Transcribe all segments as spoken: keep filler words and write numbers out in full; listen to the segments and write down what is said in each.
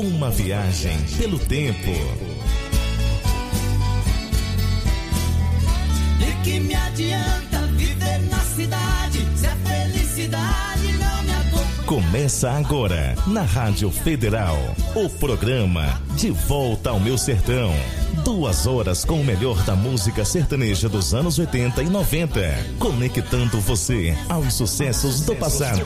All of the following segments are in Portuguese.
Uma viagem pelo tempo. De que me adianta viver na cidade se a felicidade não me acompanha? Começa agora, na Rádio Federal, o programa De Volta ao Meu Sertão. Duas horas com o melhor da música sertaneja dos anos oitenta e noventa, conectando você aos sucessos do passado.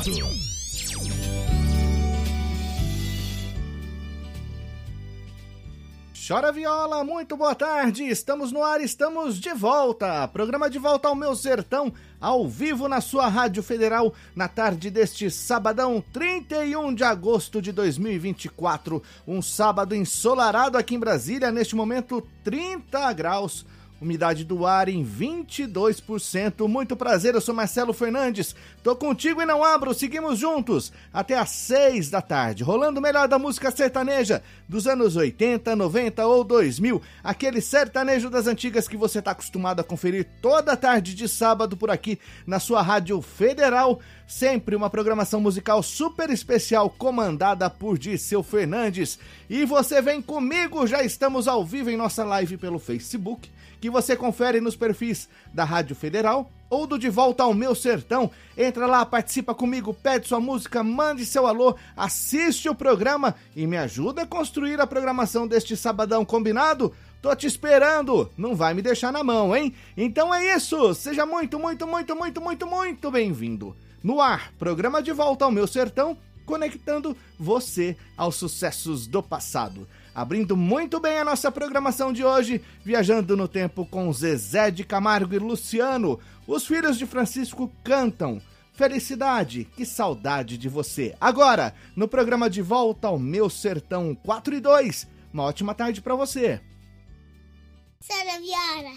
Chora viola, muito boa tarde, estamos no ar, estamos de volta, programa De Volta ao Meu Sertão, ao vivo na sua Rádio Federal, na tarde deste sabadão, trinta e um de agosto de dois mil e vinte e quatro, um sábado ensolarado aqui em Brasília, neste momento trinta graus, umidade do ar em vinte e dois por cento. Muito prazer, eu sou Marcelo Fernandes, tô contigo e não abro, seguimos juntos até às seis da tarde, rolando o melhor da música sertaneja dos anos oitenta, noventa ou dois mil, aquele sertanejo das antigas que você tá acostumado a conferir toda tarde de sábado por aqui na sua Rádio Federal, sempre uma programação musical super especial comandada por Dirceu Fernandes. E você vem comigo, já estamos ao vivo em nossa live pelo Facebook, que você confere nos perfis da Rádio Federal ou do De Volta ao Meu Sertão. Entra lá, participa comigo, pede sua música, mande seu alô, assiste o programa e me ajuda a construir a programação deste sabadão, combinado? Tô te esperando, não vai me deixar na mão, hein? Então é isso, seja muito, muito, muito, muito, muito, muito bem-vindo. No ar, programa De Volta ao Meu Sertão, conectando você aos sucessos do passado. Abrindo muito bem a nossa programação de hoje, viajando no tempo com Zezé de Camargo e Luciano. Os filhos de Francisco cantam Felicidade, que saudade de você. Agora, no programa De Volta ao Meu Sertão quatro e dois. Uma ótima tarde pra você. Sara Viara.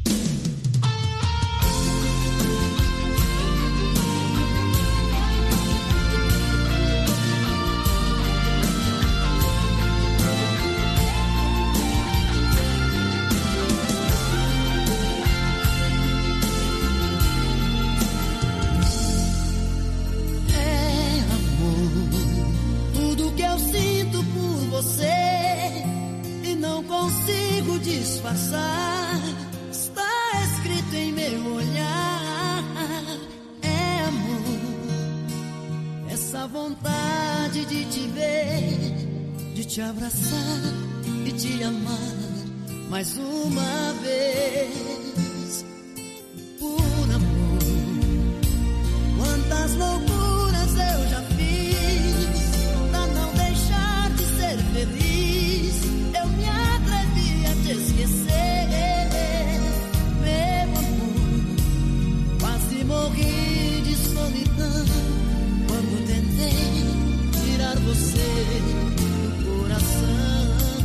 E não consigo disfarçar, está escrito em meu olhar. É amor, essa vontade de te ver, de te abraçar e te amar mais uma vez. Por amor, quantas loucuras eu já fiz pra não deixar de ser feliz. Eu me atrevi a te esquecer, meu amor. Quase morri de solidão quando tentei tirar você do coração.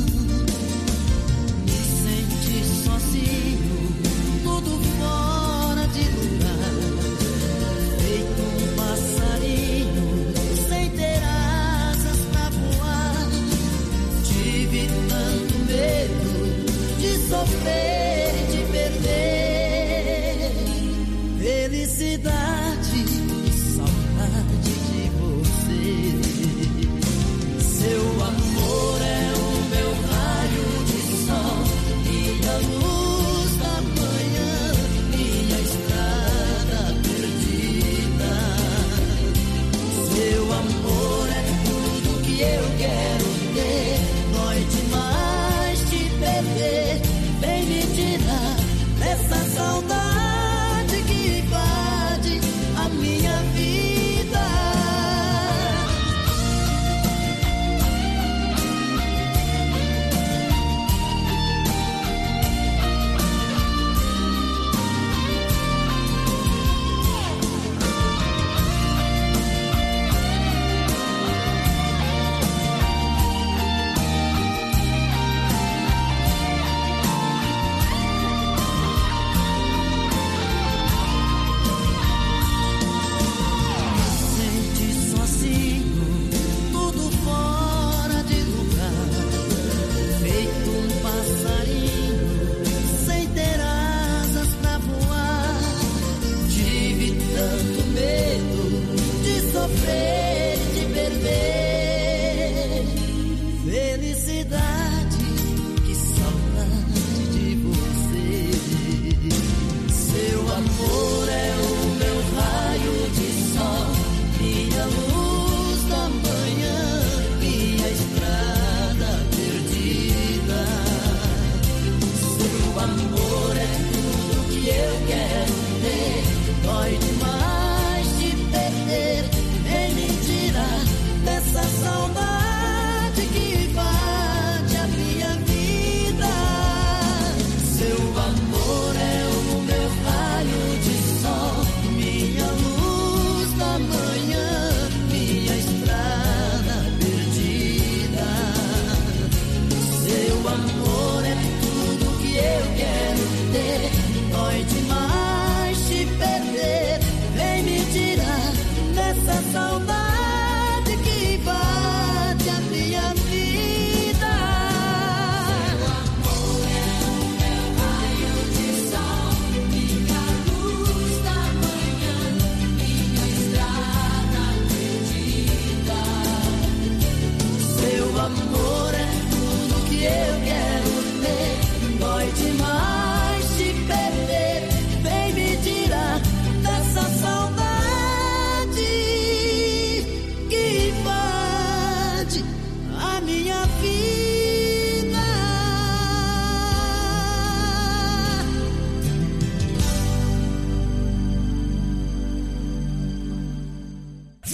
Me senti sozinho, tudo fora de lugar, feito um passarinho sem ter asas pra voar. Tive tanto medo de sofrer, de perder felicidade e saudade de você. Seu amor é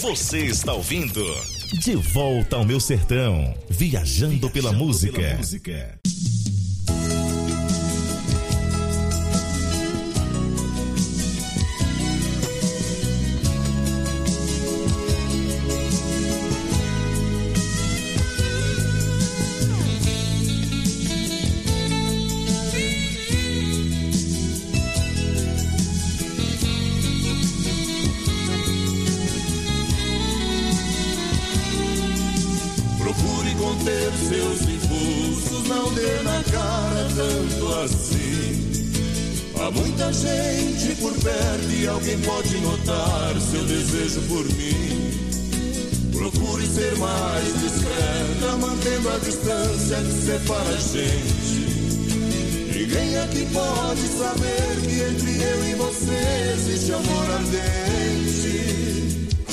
Você está ouvindo De Volta ao Meu Sertão, viajando, viajando pela, música. pela música. Seus impulsos, não dê na cara tanto assim. Há muita gente por perto e alguém pode notar seu desejo por mim. Procure ser mais discreta, mantendo a distância que separa a gente. Ninguém aqui pode saber que entre eu e você existe amor ardente.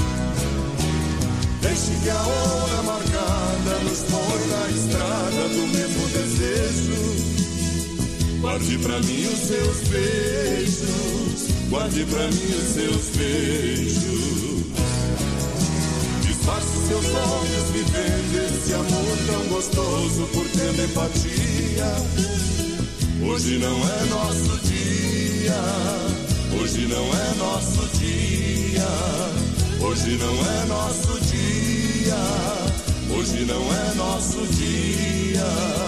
Deixe que a hora marcada nos põe na estrada do mesmo desejo. Guarde pra mim os seus beijos, guarde pra mim os seus beijos. Disfarce seus olhos vivendo esse amor tão gostoso por ter empatia. Hoje não é nosso dia, hoje não é nosso dia. Hoje não é nosso dia, hoje não é nosso dia.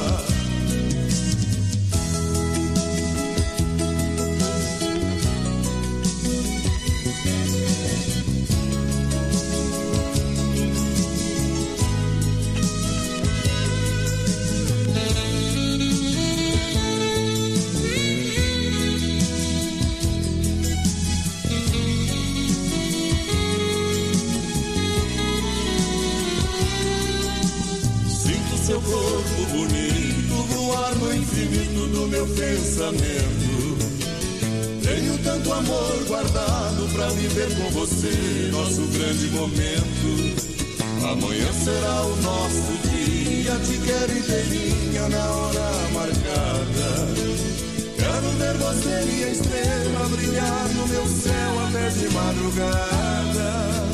Seu corpo bonito voar no infinito do meu pensamento. Tenho tanto amor guardado pra viver com você nosso grande momento. Amanhã será o nosso dia, te quero inteirinha na hora marcada. Quero ver você, minha estrela, brilhar no meu céu até de madrugada.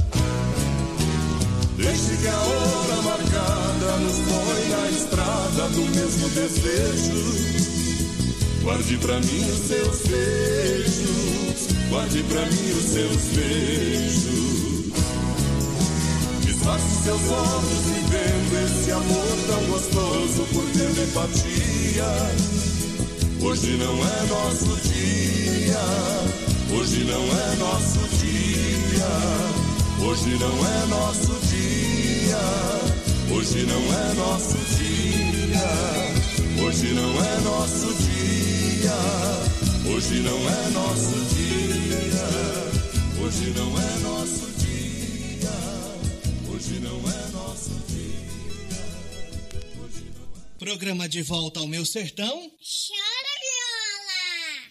Deixe que a hora marcada nos põe na estrada do mesmo desejo. Guarde pra mim os seus beijos, guarde pra mim os seus beijos. Disfarce seus olhos vivendo esse amor tão gostoso por ter empatia. Hoje não é nosso dia, hoje não é nosso dia. Hoje não é nosso dia, hoje não é nosso dia, hoje não é nosso dia, hoje não é nosso dia, hoje não é nosso dia, hoje não é nosso dia. Hoje não é... Programa De Volta ao Meu Sertão. Chora, viola!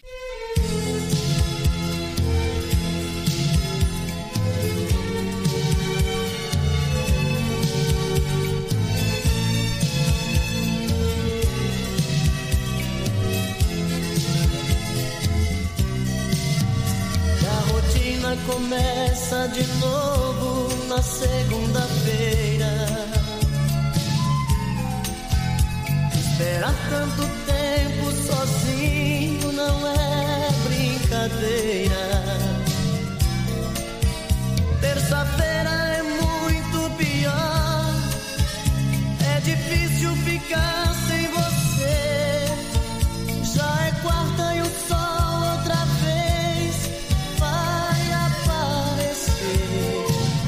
Começa de novo na segunda-feira. Esperar tanto tempo sozinho não é brincadeira. Terça-feira é muito pior. É difícil ficar sem você. Já é quarta e o sol outra vez vai aparecer.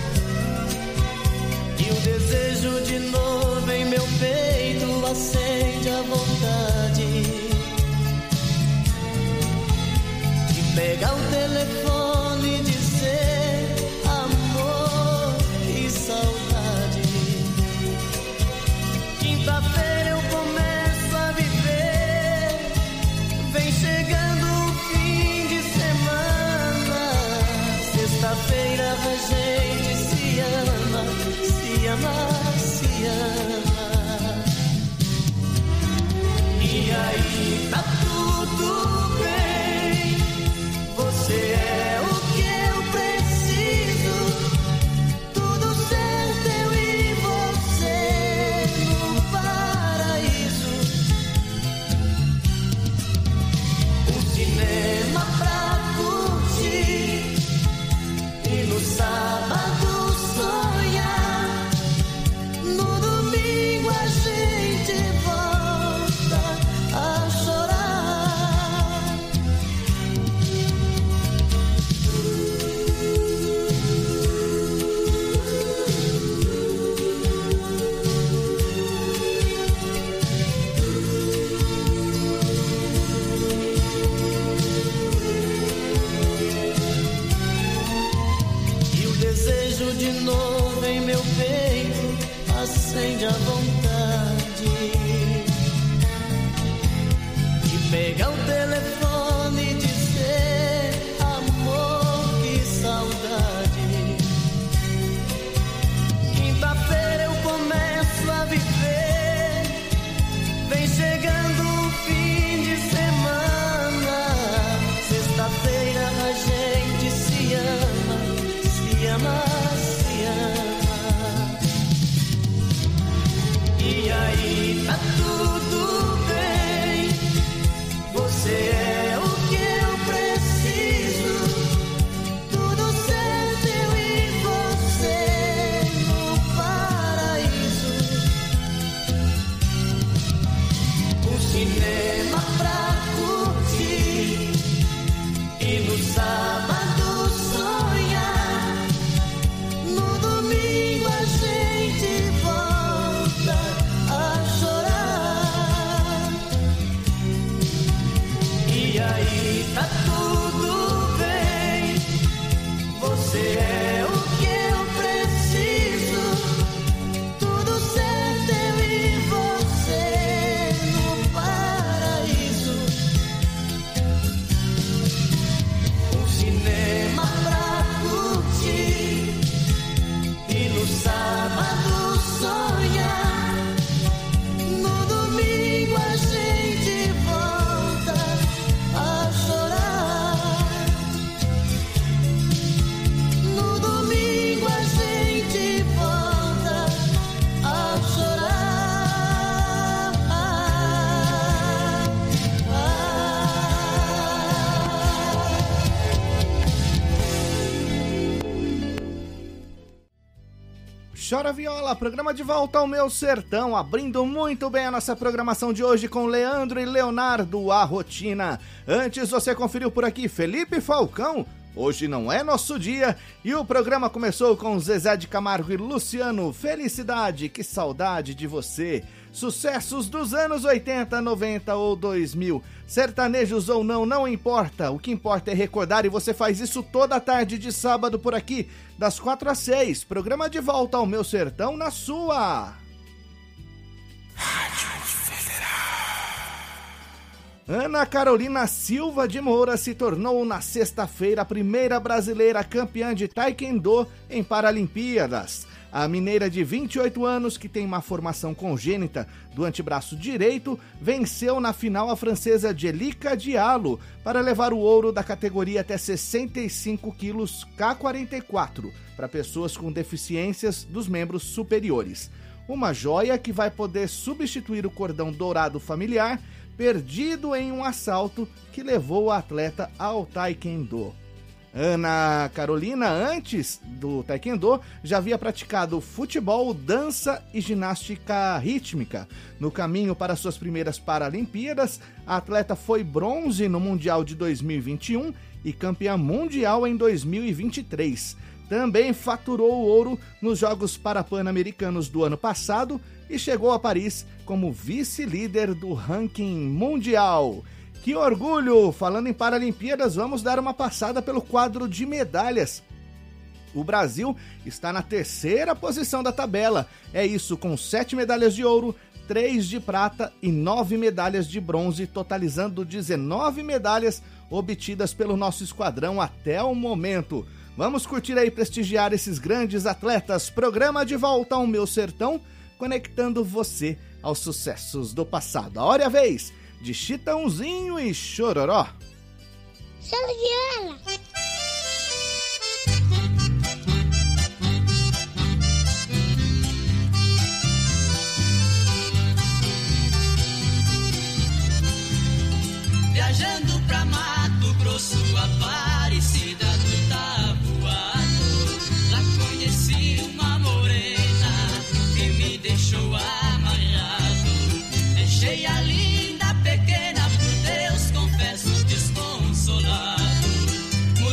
E o desejo de novo em meu peito acende a vontade de pegar o telefone e dizer amor e saudade. Quinta-feira eu começo a viver, vem chegando o fim de semana. Sexta-feira a gente se ama, se ama, se ama. E aí tá tudo bem, você é o que eu preciso. acende a vontade de pegar o telefone e dizer amor, que saudade. Quinta-feira eu começo a viver, vem chegando o fim de semana. Sexta-feira a gente se ama, se ama, se ama. E aí tá tudo bem, você é o que eu preciso, tudo certo, eu e você no paraíso. Um cinema pra curtir e no sábado sonhar, no domingo a gente volta a chorar. E aí tá tudo bem, você é o que eu preciso, tudo certo, eu e você no paraíso. Um cinema pra curtir e no sábado sonhar, no domingo a gente volta a chorar. No domingo a gente volta a chorar. Chora Viola, programa de volta ao meu sertão, abrindo muito bem a nossa programação de hoje com Leandro e Leonardo, a rotina. Antes você conferiu por aqui Felipe Falcão, hoje não é nosso dia, e o programa começou com Zezé de Camargo e Luciano, Felicidade, que saudade de você. Sucessos dos anos oitenta, noventa ou dois mil, sertanejos ou não, não importa, o que importa é recordar, e você faz isso toda tarde de sábado por aqui, das quatro às seis, programa de volta ao meu sertão na sua Rádio Federal. Ana Carolina Silva de Moura se tornou na sexta-feira a primeira brasileira campeã de taekwondo em Paralimpíadas. A mineira de vinte e oito anos, que tem uma formação congênita do antebraço direito, venceu na final a francesa Jelika Diallo para levar o ouro da categoria até sessenta e cinco quilos K quarenta e quatro para pessoas com deficiências dos membros superiores. Uma joia que vai poder substituir o cordão dourado familiar perdido em um assalto que levou o atleta ao taekwondo. Ana Carolina, antes do taekwondo, já havia praticado futebol, dança e ginástica rítmica. No caminho para suas primeiras Paralimpíadas, a atleta foi bronze no Mundial de dois mil e vinte e um e campeã mundial em dois mil e vinte e três. Também faturou o ouro nos Jogos Parapan-Americanos do ano passado e chegou a Paris como vice-líder do ranking mundial. Que orgulho! Falando em Paralimpíadas, vamos dar uma passada pelo quadro de medalhas. O Brasil está na terceira posição da tabela. É isso, com sete medalhas de ouro, três de prata e nove medalhas de bronze, totalizando dezenove medalhas obtidas pelo nosso esquadrão até o momento. Vamos curtir aí, prestigiar esses grandes atletas. Programa de volta ao meu sertão, conectando você aos sucessos do passado. A hora e a vez de Chitãozinho e Chororó. Chora Viola. Viajando pra Mato Grosso, Aparecida do Taboado, lá conheci uma morena que me deixou amarrado. Deixei a linda pequena, por Deus confesso desconsolado.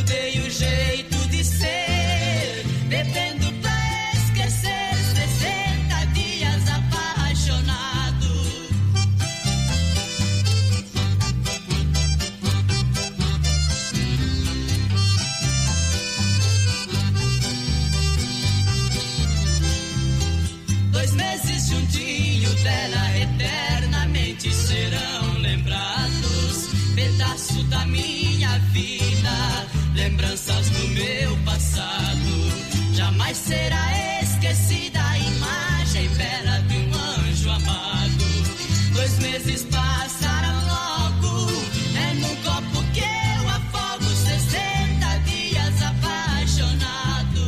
Dois meses juntinho dela eternamente serão lembrados. Pedaço da minha vida, lembranças do meu passado. Jamais será esquecida a imagem bela de um anjo amado. Dois meses passaram logo, é num copo que eu afogo sessenta dias apaixonado.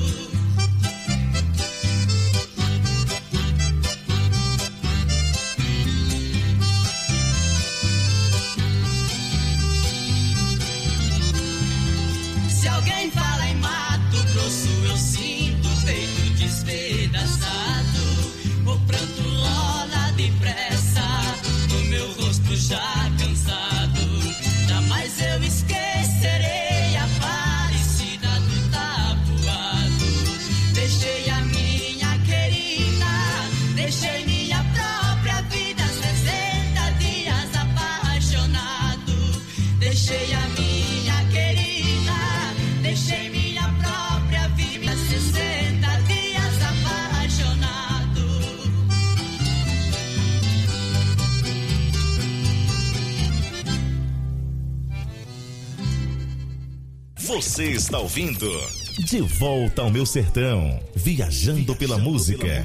Se alguém fala em Mato Grosso, eu sinto o peito despedaçado. O pranto rola depressa no meu rosto já cansado. Jamais eu esquecerei a Aparecida do Tabuado. Deixei a minha querida, deixei minha própria vida, sessenta dias apaixonado. Deixei a minha querida, deixei minha própria vida, sessenta dias apaixonado. Você está ouvindo De Volta ao Meu Sertão, viajando pela música.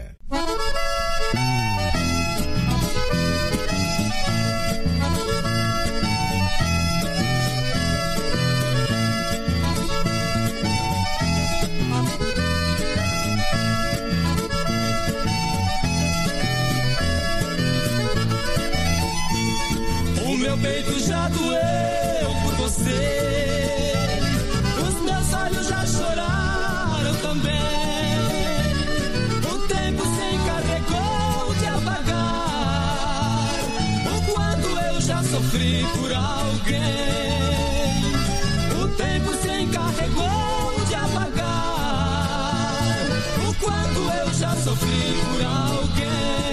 O meu peito já doeu por você. Os meus olhos já choraram também. O tempo se encarregou de apagar o quanto eu já sofri por alguém. O tempo se encarregou de apagar o quanto eu já sofri por alguém.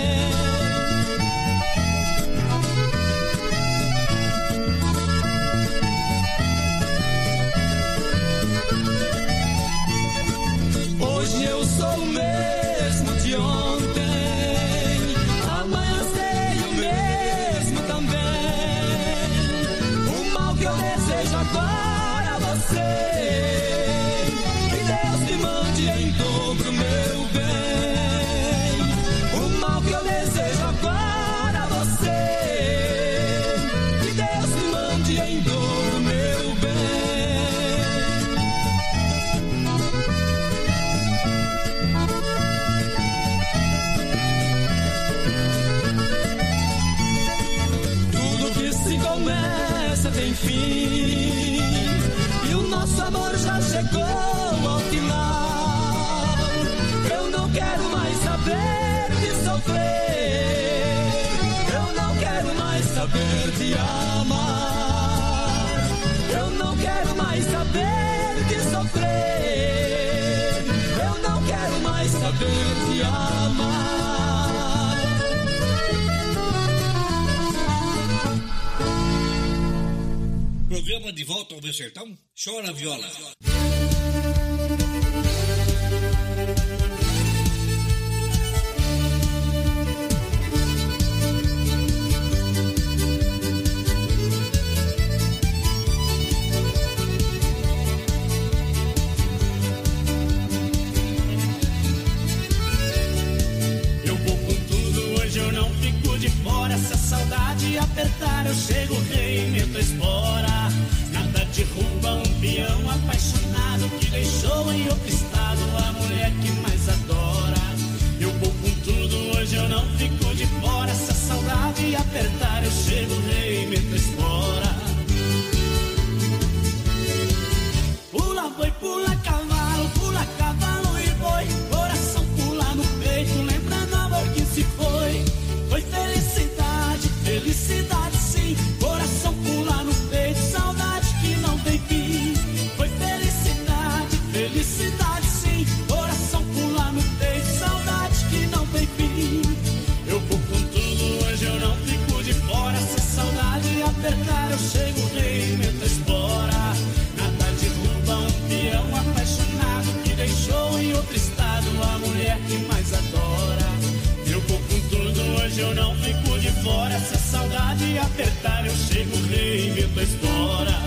Hoje eu sou o mesmo de ontem, amanhã serei o mesmo também. O mal que eu desejo agora a você, que Deus me mande em dobro meu bem. O mal que eu desejo agora a você, que Deus me mande em dobro meu bem. Começa, tem fim, e o nosso amor já chegou ao final. Eu não quero mais saber de sofrer, eu não quero mais saber de amar. Eu não quero mais saber de sofrer, eu não quero mais saber de amar. Programa De Volta ao Meu Sertão, chora viola. Eu vou com tudo, hoje eu não fico de fora. Se a saudade apertar, eu chego, rei, meto espora. Nada derruba um peão apaixonado. eu não fico de fora. Se a saudade apertar, eu chego, reinvento a história.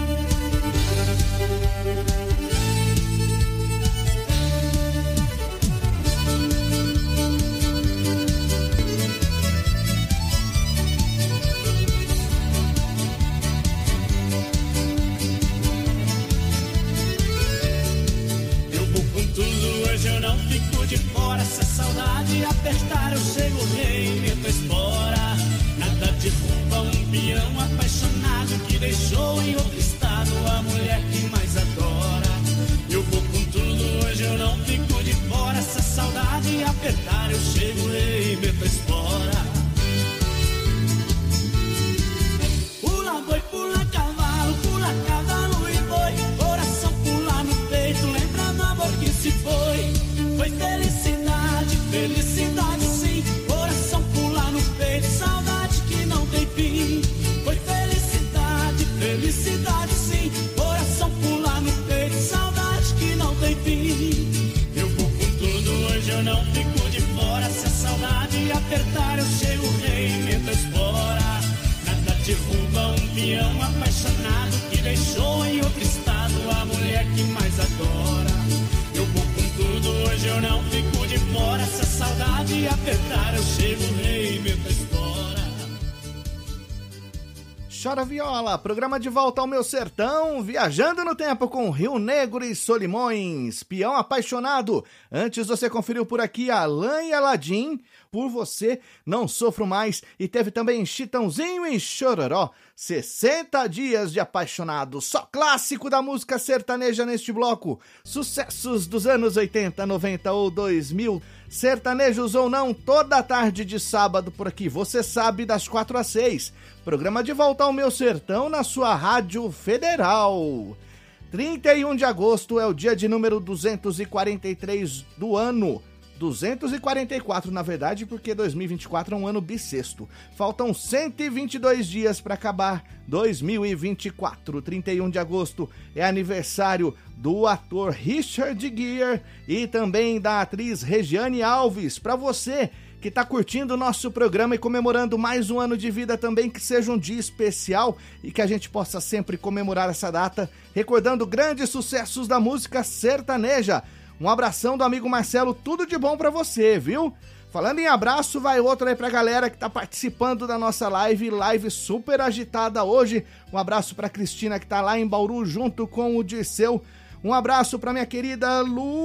Hoje eu não fico de fora. Se a saudade apertar, eu chego, reinvento a espora. Nada derruba um peão apaixonado que deixou em outro estado a mulher que mais adora. Eu vou com tudo, hoje eu não fico de fora. Se a saudade apertar, eu chego, reinvento a espora. Pula boi, pula cavalo, pula cavalo e boi. Coração pula no peito, lembra do amor que se foi. Foi felicidade, felicidade sim. Coração pula no peito, saudade que não tem fim. Foi felicidade, felicidade sim. Coração pula no peito, saudade que não tem fim. Eu vou com tudo, hoje eu não fico de fora. Se a saudade apertar, eu chego, reinvento a espora. Nada derruba um peão apaixonado que deixou em outro estado a mulher que mais adora. Eu vou com tudo, hoje eu não fico de fora. Se a saudade apertar, eu chego, reinvento a espora. Chora Viola, programa de volta ao meu sertão, viajando no tempo com Rio Negro e Solimões, Peão Apaixonado. Antes você conferiu por aqui Alain e Aladim, Por Você Não Sofro Mais, e teve também Chitãozinho e Chororó, sessenta dias de Apaixonado, só clássico da música sertaneja neste bloco, sucessos dos anos oitenta, noventa ou dois mil, sertanejos ou não, toda tarde de sábado por aqui, você sabe, das quatro às seis, programa de volta ao meu sertão na sua Rádio Federal. trinta e um de agosto é o dia de número duzentos e quarenta e três do ano, duzentos e quarenta e quatro na verdade, porque dois mil e vinte e quatro é um ano bissexto. Faltam cento e vinte e dois dias para acabar dois mil e vinte e quatro. trinta e um de agosto é aniversário do ator Richard Gere e também da atriz Regiane Alves. Para você que está curtindo o nosso programa e comemorando mais um ano de vida também, que seja um dia especial e que a gente possa sempre comemorar essa data, recordando grandes sucessos da música sertaneja. Um abração do amigo Marcelo, tudo de bom pra você, viu? Falando em abraço, vai outro aí pra galera que tá participando da nossa live, live super agitada hoje. Um abraço pra Cristina que tá lá em Bauru junto com o Dirceu. Um abraço pra minha querida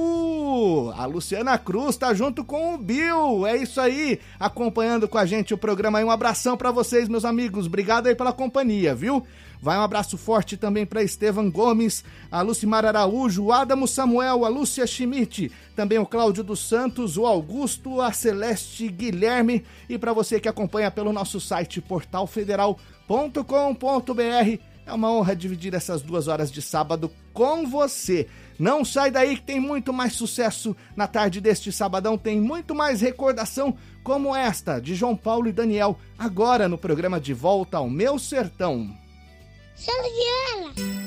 Lu, a Luciana Cruz tá junto com o Bill, é isso aí, acompanhando com a gente o programa aí. Um abração pra vocês, meus amigos, obrigado aí pela companhia, viu? Vai um abraço forte também para Estevam Gomes, a Lucimar Araújo, o Adamo Samuel, a Lúcia Schmidt, também o Cláudio dos Santos, o Augusto, a Celeste Guilherme, e para você que acompanha pelo nosso site portal federal ponto com ponto b r. É uma honra dividir essas duas horas de sábado com você. Não sai daí que tem muito mais sucesso na tarde deste sabadão, tem muito mais recordação como esta de João Paulo e Daniel, agora no programa De Volta ao Meu Sertão. Chora Viola.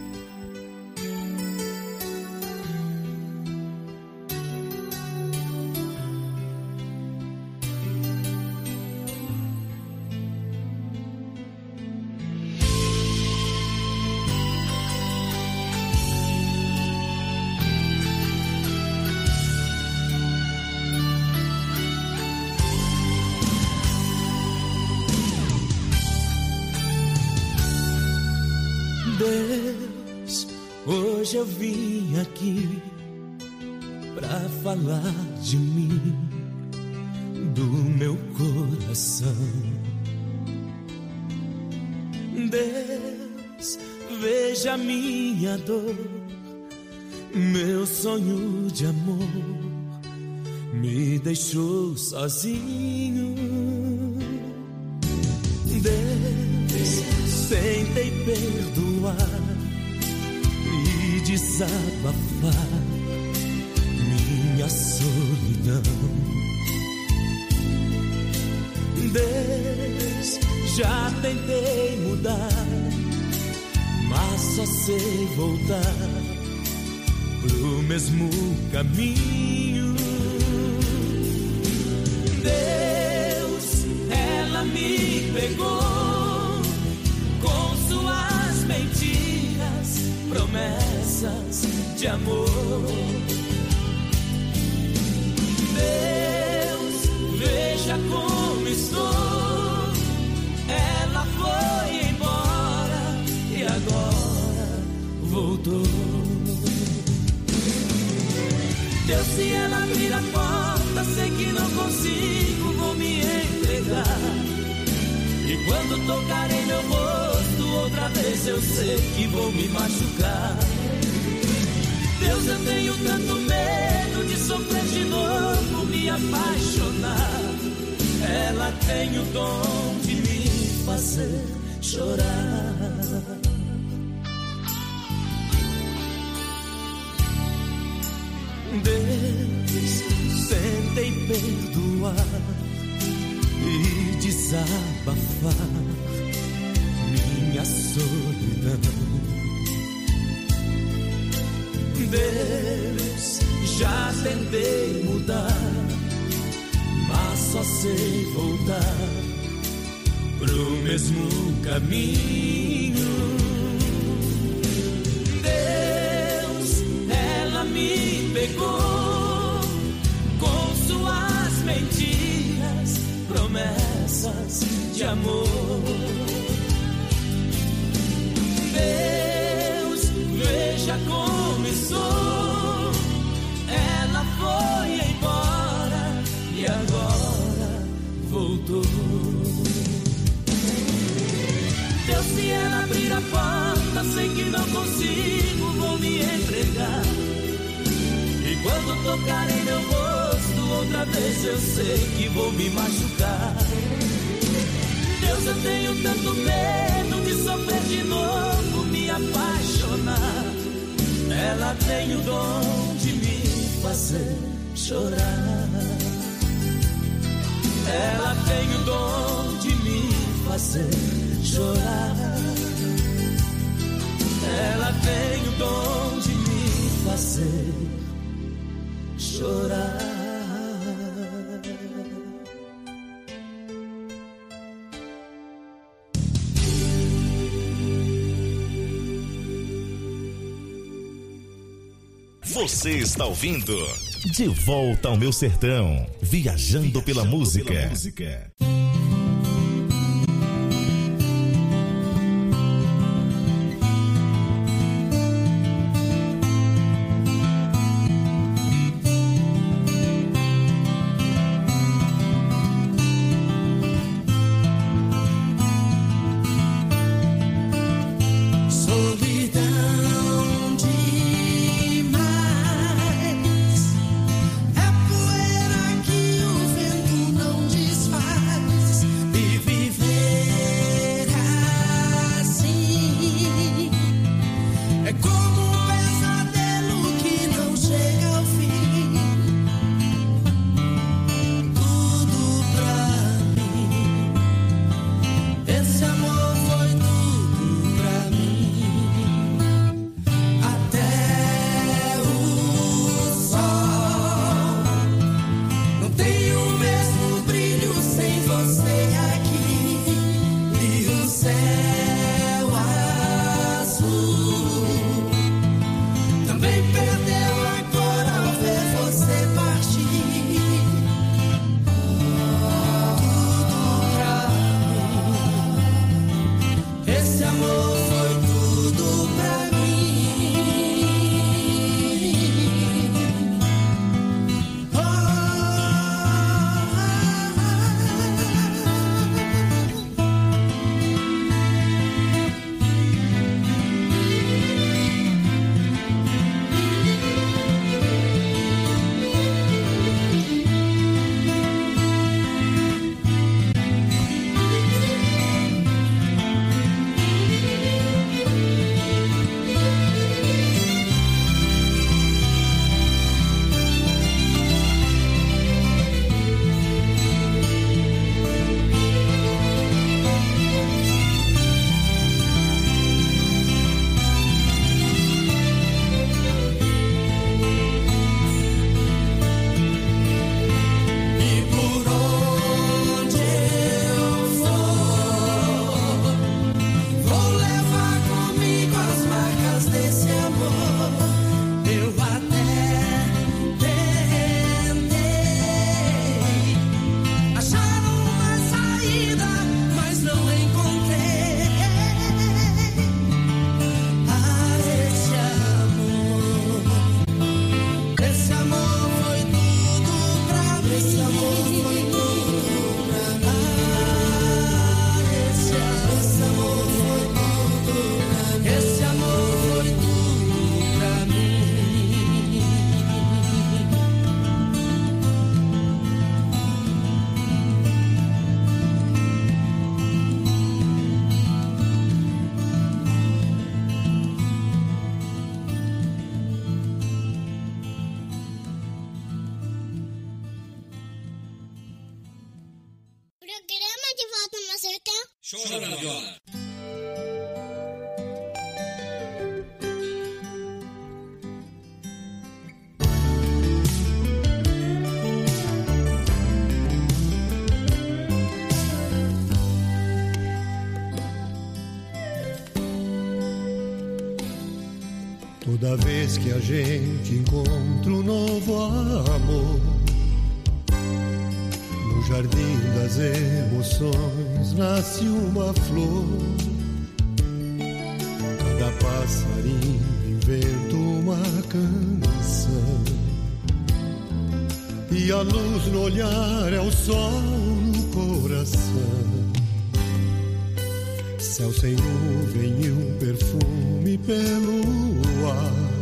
Deus, hoje eu vim aqui pra falar de mim, do meu coração. Deus, veja minha dor, meu sonho de amor me deixou sozinho. Deus, tentei perdoar e desabafar minha solidão. Deus, já tentei mudar, mas só sei voltar pro mesmo caminho. Deus, pegou com suas mentiras, promessas de amor. Deus, veja como estou. Ela foi embora e agora voltou. Deus, se ela abrir a porta, sei que não consigo, vou me entregar. E quando tocar em meu rosto outra vez, eu sei que vou me machucar. Deus, eu tenho tanto medo de sofrer de novo, me apaixonar. Ela tem o dom de me fazer chorar. Deus, tentei perdoar e desabafar minha solidão. Deus, já tentei mudar, mas só sei voltar pro mesmo caminho. Deus, ela me pegou com suas mentiras, promessas de amor. Deus, veja como estou. Ela foi embora e agora voltou. Deus, se ela abrir a porta, sei que não consigo, vou me entregar. E quando tocar em meu rosto outra vez, eu sei que vou me machucar. Deus, eu tenho tanto medo de sofrer de novo, me apaixonar. Ela tem o dom de me fazer chorar. Ela tem o dom de me fazer chorar. Ela tem o dom de me fazer chorar. Você está ouvindo De Volta ao Meu Sertão, viajando, viajando pela, música. pela música. É poeira que o vento não desfaz. esse amor foi tudo pra mim. Esse amor foi tudo pra mim. Esse amor foi tudo pra mim. Programa de volta no sertão. Chora, viola. Toda vez que a gente encontra um novo amor, no jardim das emoções nasce uma flor. Cada passarinho inventa uma canção, e a luz no olhar é o sol no coração. Céu sem nuvem e um perfume pelo ar,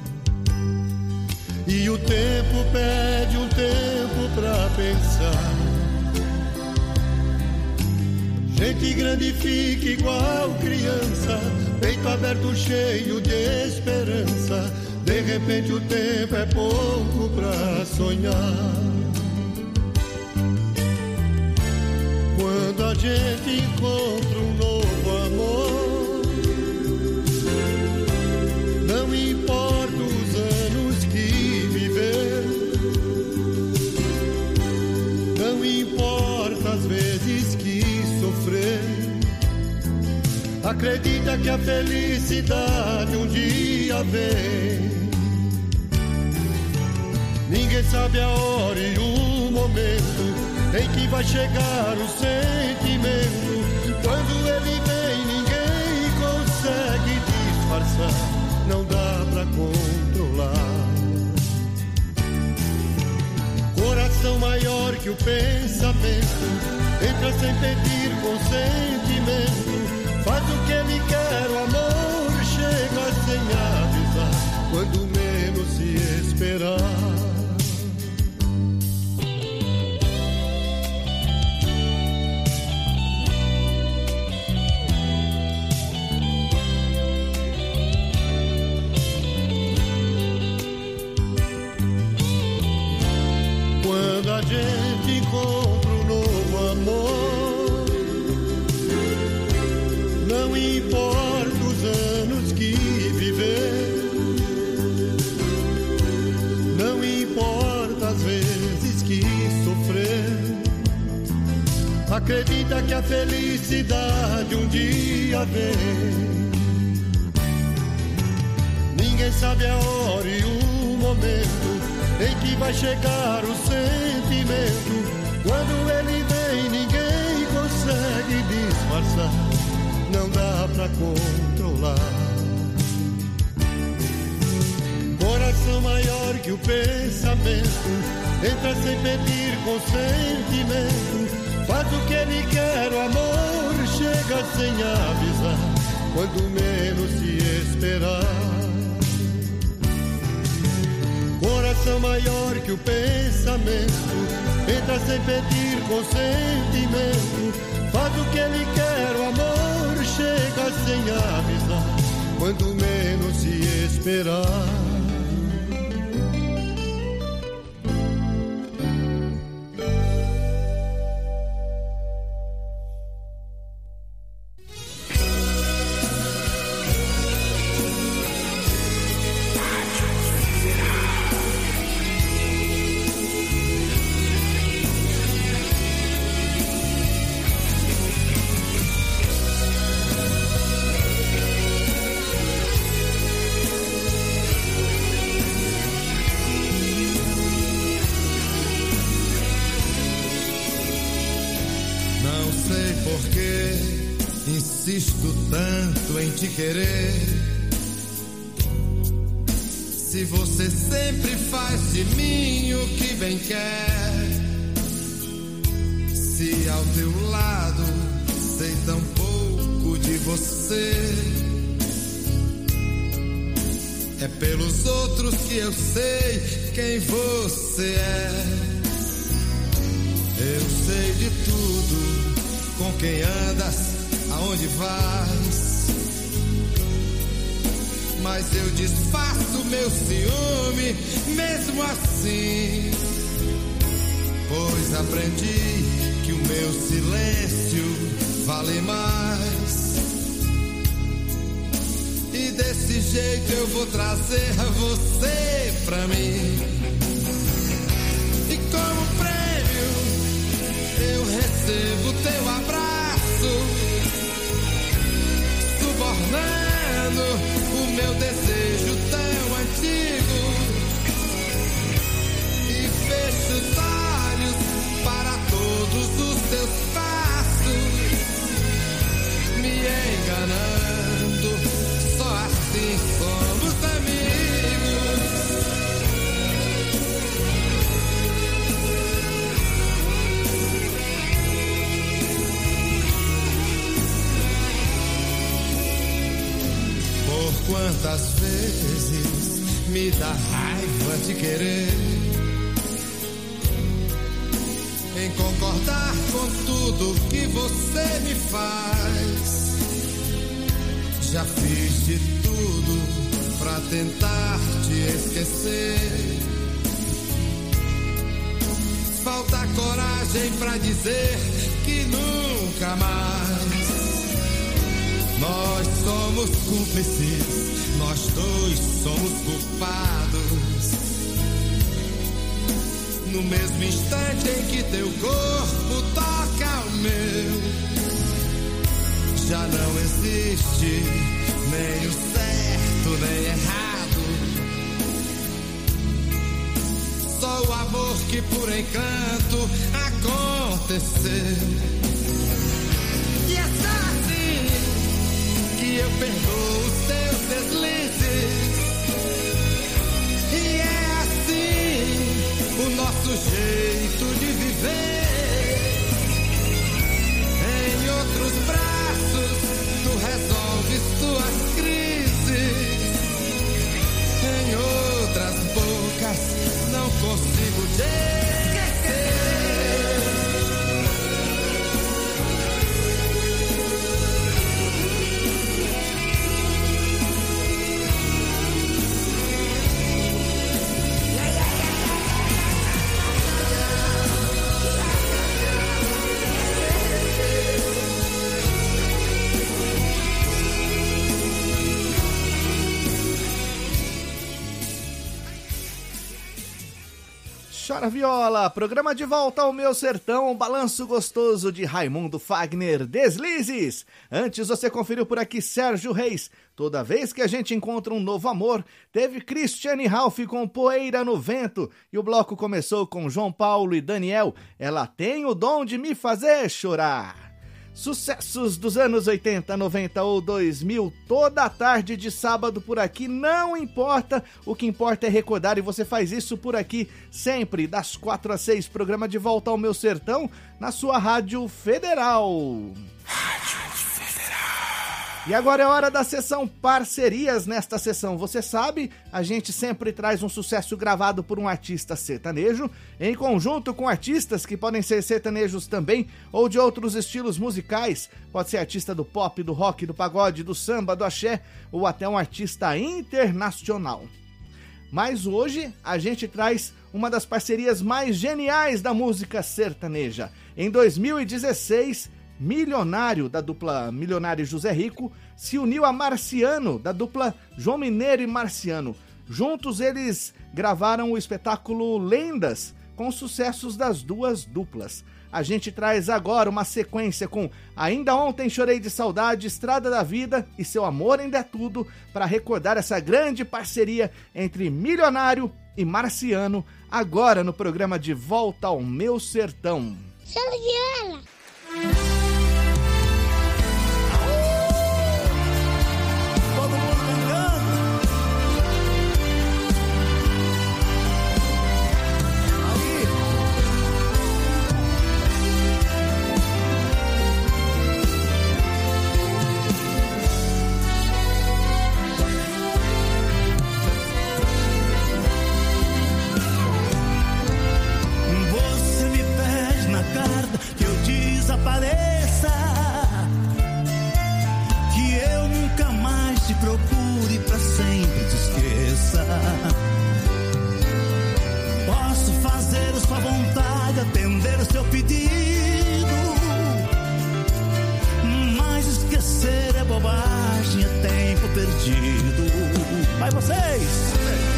e o tempo pede um tempo pra pensar. Gente grande fica igual criança, peito aberto cheio de esperança. De repente o tempo é pouco pra sonhar. Quando a gente encontra um novo amor, não importa os anos que viveu, não importa as vezes que sofreu, acredita que a felicidade um dia vem. Ninguém sabe a hora e o momento em que vai chegar o sentimento. Quando ele vem, ninguém consegue disfarçar, não dá pra controlar. Coração maior que o pensamento, entra sem pedir consentimento. Faz o que ele quer, o amor chega sem avisar, quando menos se esperar. Quando a gente encontra um novo amor, não importa os anos que viver, não importa as vezes que sofrer, acredita que a felicidade um dia vem. Ninguém sabe a hora e o momento em que vai chegar o sentimento. Quando ele vem, ninguém consegue disfarçar, não dá pra controlar. Coração maior que o pensamento, entra sem pedir consentimento. Faz o que ele quer, o amor chega sem avisar, quando menos se esperar. Coração maior que o pensamento, entra sem pedir consentimento. Faz o que ele quer, o amor chega sem avisar, quando menos se esperar. Insisto tanto em te querer, se você sempre faz de mim o que bem quer. Se ao teu lado sei tão pouco de você, é pelos outros que eu sei quem você é. Eu sei de tudo, com quem andas, aonde vais, mas eu disfarço meu ciúme mesmo assim, pois aprendi que o meu silêncio vale mais. E desse jeito eu vou trazer você pra mim. E como prêmio eu recebo teu abraço, subornando o meu desejo tão antigo. E fecho os olhos para todos os teus passos, me enganando. Só assim somos amigos. Por quantas vezes me dá raiva de querer em concordar com tudo que você me faz. Já fiz de tudo pra tentar te esquecer. Falta coragem pra dizer que nunca mais. Nós somos cúmplices, nós dois somos culpados. No mesmo instante em que teu corpo toca o meu, já não existe nem o certo nem errado, só o amor que por encanto aconteceu. E é só assim que eu perdoo os teus deslizes, e é assim o nosso jeito de viver. Em outros braços tu resolves tuas crises, em outras bocas não consigo te esquecer. Chora viola, programa de volta ao meu sertão, um balanço gostoso de Raimundo Fagner, Deslizes. Antes você conferiu por aqui Sérgio Reis, Toda Vez que a Gente Encontra um Novo Amor. Teve Cristiane Ralph com Poeira no Vento, e o bloco começou com João Paulo e Daniel, Ela Tem o Dom de Me Fazer Chorar. Sucessos dos anos oitenta, noventa ou dois mil, toda tarde de sábado por aqui, não importa, o que importa é recordar, e você faz isso por aqui sempre, das quatro às seis, programa de volta ao meu sertão, na sua Rádio Federal. Rádio Federal. E agora é hora da sessão Parcerias. Nesta sessão, você sabe, a gente sempre traz um sucesso gravado por um artista sertanejo, em conjunto com artistas que podem ser sertanejos também, ou de outros estilos musicais. Pode ser artista do pop, do rock, do pagode, do samba, do axé, ou até um artista internacional. Mas hoje a gente traz uma das parcerias mais geniais da música sertaneja. Em dois mil e dezesseis, Milionário, da dupla Milionário e José Rico, se uniu a Marciano, da dupla João Mineiro e Marciano. Juntos eles gravaram o espetáculo Lendas, com sucessos das duas duplas. A gente traz agora uma sequência com Ainda Ontem Chorei de Saudade, Estrada da Vida e Seu Amor Ainda é Tudo, para recordar essa grande parceria entre Milionário e Marciano, agora no programa De Volta ao Meu Sertão. Chora viola. pedido, mas esquecer é bobagem, é tempo perdido. Vai vocês!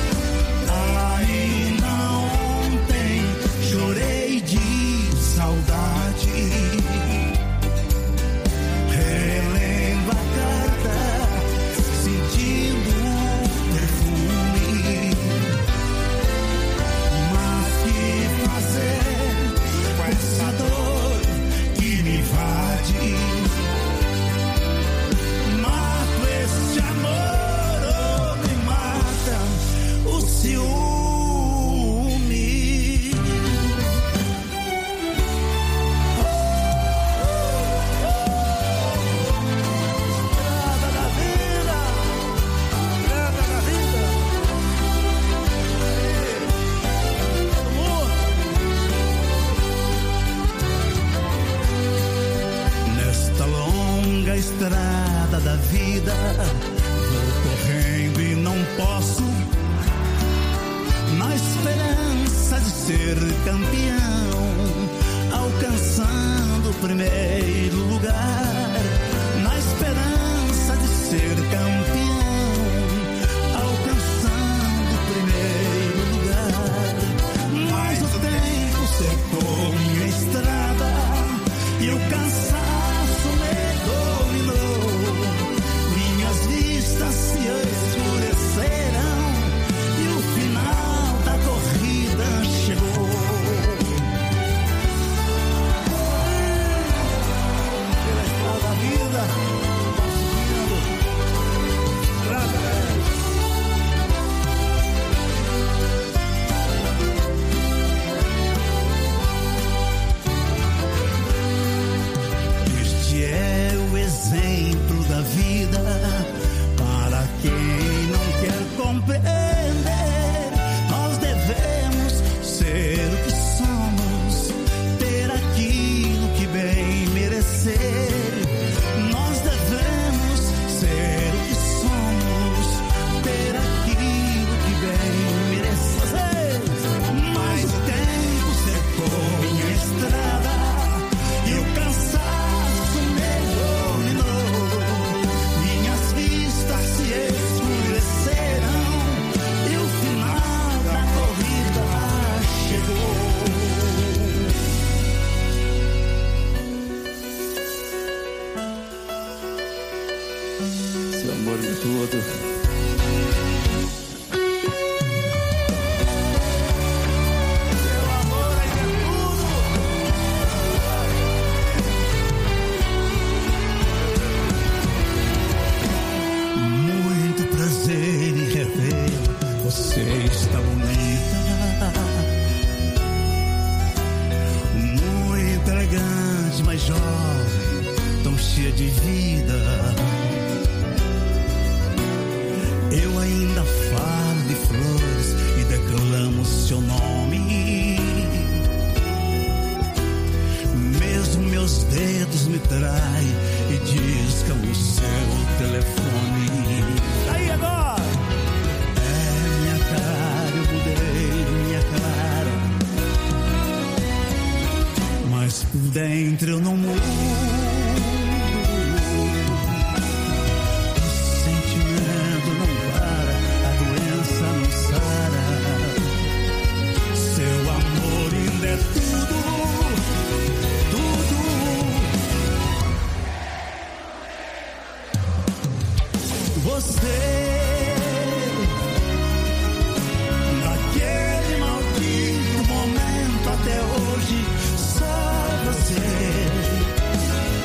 Ainda ontem chorei de saudade, relendo a carta, sentindo o perfume. Mas que fazer com essa dor que me invade? Mato este amor ou me mata o ciúme. Estrada da vida, vou correndo e não posso, na esperança de ser campeão, alcançando o primeiro lugar, na esperança de ser campeão, alcançando o primeiro lugar. Mas o tempo secou minha estrada e o cansaço me se escurecerão e o final da corrida chegou. Pela estrada da vida, subindo, estrada Este é o exemplo da vida. Quem não quer compreender, nós devemos ser o que somos, ter aquilo que bem merecer. Nós devemos ser o que somos, ter aquilo que bem merecer. Mas o tempo secou minha estrada e o cansaço me dominou. Minhas vistas se escurecerão e o final da corrida chegou. Seu amor de tudo. Seu amor é de tudo. Muito prazer em rever, você está bonita, muito elegante, mas jovem, tão cheia de vida. Eu ainda falo de flores e declamo seu nome, mesmo meus dedos me traem e discam o seu telefone. Aí agora! É minha cara, eu mudei minha cara, mas por dentro eu não mudo. O sentimento não para, a doença não sara. Seu amor ainda é tudo, tudo. Você, naquele maldito momento até hoje, só você.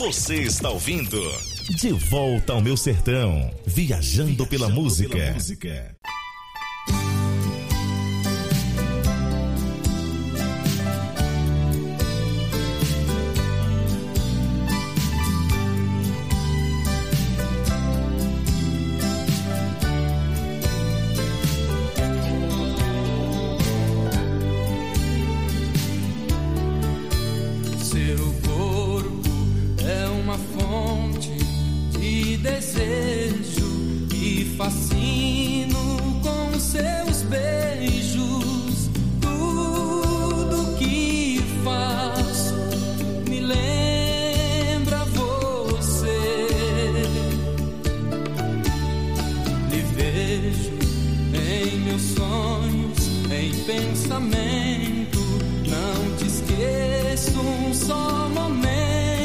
Você está ouvindo De Volta ao Meu Sertão, viajando, viajando pela, música. pela música. Desejo e fascino com seus beijos. Tudo que faço me lembra você. Lhe vejo em meus sonhos, em pensamento. Não te esqueço um só momento.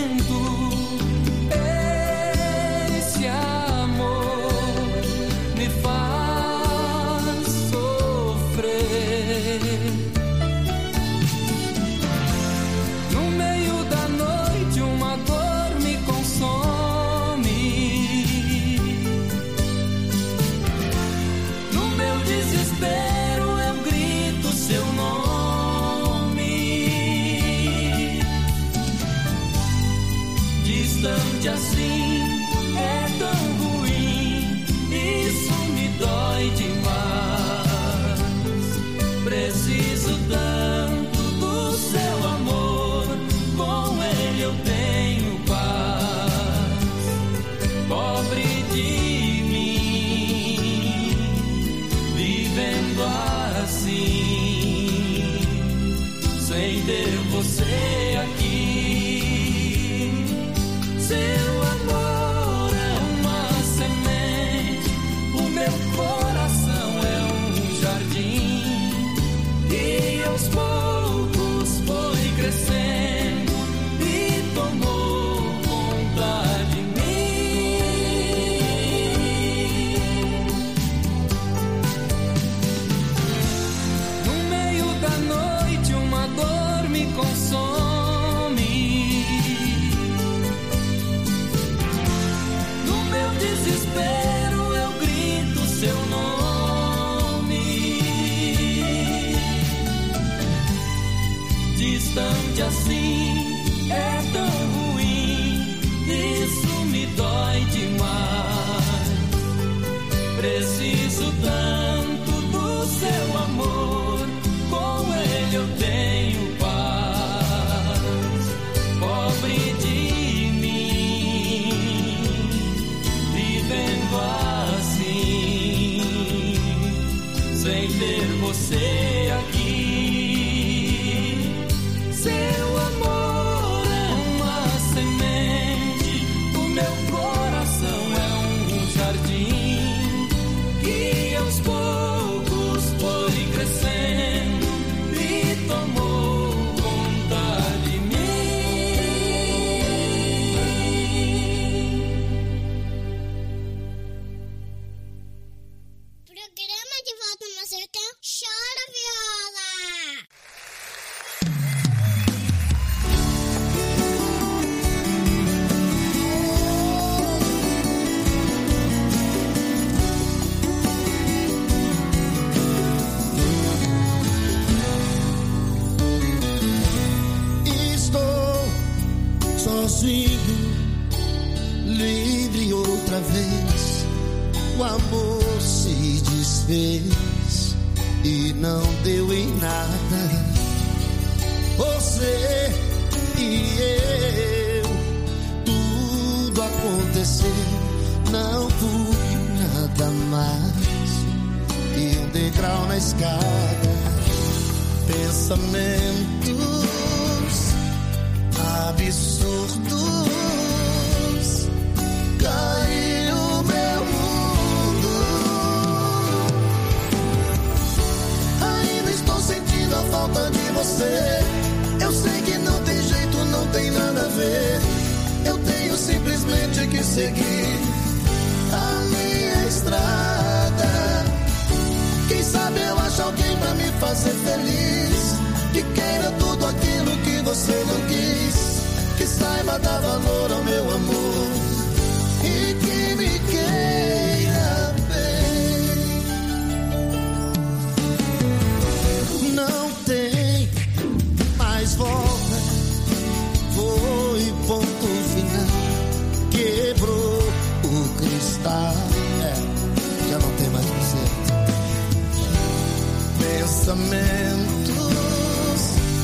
Assim é tão ruim, isso me dói demais. Preciso tanto do seu amor, com ele eu tenho paz. Pobre de mim, vivendo assim, sem ter você aqui. Seu amor é uma semente, o meu coração é um jardim, e aos poucos foi crescendo e tomou conta de mim. No meio da noite uma dor me consome. Desespero, eu grito seu nome. Distante assim é tão ruim, isso me dói demais. Preciso tanto do seu amor, com ele eu tenho paz. Pobre de vivendo assim, sem ter você aqui. Seu amor é uma semente, o meu coração é um jardim, que aos poucos foi crescendo e tomou conta de Programa De Volta ao Meu Sertão, chora viola! Estou sozinho, livre outra vez. O amor se desfez e não deu em nada. Você e eu, tudo aconteceu, não fui nada mais que um degrau na escada. Pensamentos absurdos, caiu meu mundo. Ainda estou sentindo a falta de você. Eu sei que não tem jeito, não tem nada a ver. Eu tenho simplesmente que seguir a minha estrada. Quem sabe eu acho alguém pra me fazer feliz, que queira tudo aquilo que você não quis, que saiba dar valor ao meu amor e que me queira bem. Não tem mais volta, foi ponto final, quebrou o cristal, é, já não tem mais conserto. Pensamentos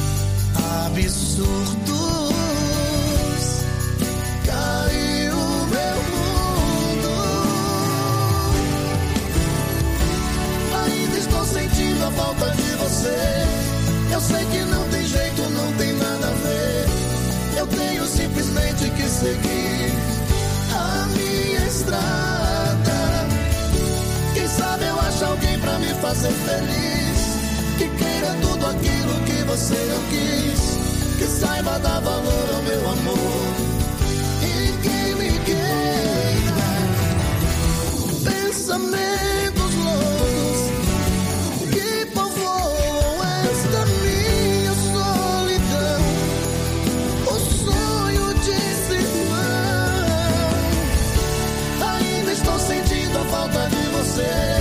absurdos, caiu meu mundo. Ainda estou sentindo a falta de você. Eu sei que não tem jeito, não tem nada a ver. Eu tenho simplesmente que seguir a minha estrada. Quem sabe eu acho alguém pra me fazer feliz, que queira tudo aquilo que você não quis, que saiba dar valor ao meu amor e que me queira. Pensamentos loucos que povoam esta minha solidão, o sonho disse não. Ainda estou sentindo a falta de você.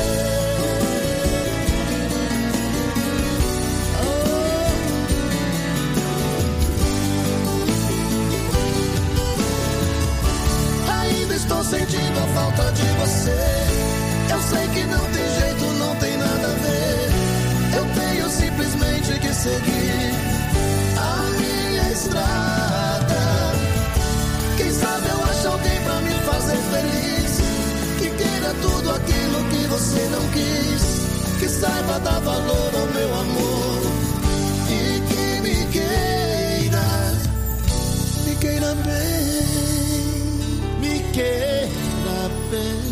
Estou sentindo a falta de você. Eu sei que não tem jeito, não tem nada a ver. Eu tenho simplesmente que seguir a minha estrada. Quem sabe eu acho alguém pra me fazer feliz, que queira tudo aquilo que você não quis, que saiba dar valor ao meu amor e que me queira, me queira bem. Me queira bem.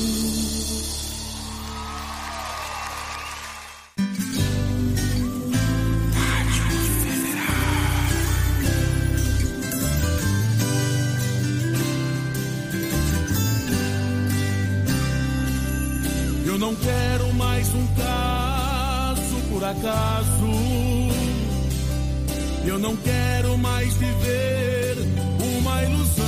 Eu não quero mais um caso por acaso. Eu não quero mais viver uma ilusão.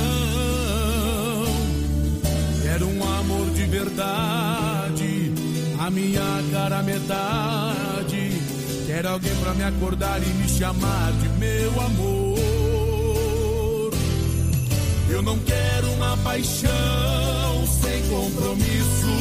Quero um amor de verdade, a minha cara metade. Quero alguém pra me acordar e me chamar de meu amor. Eu não quero uma paixão sem compromisso.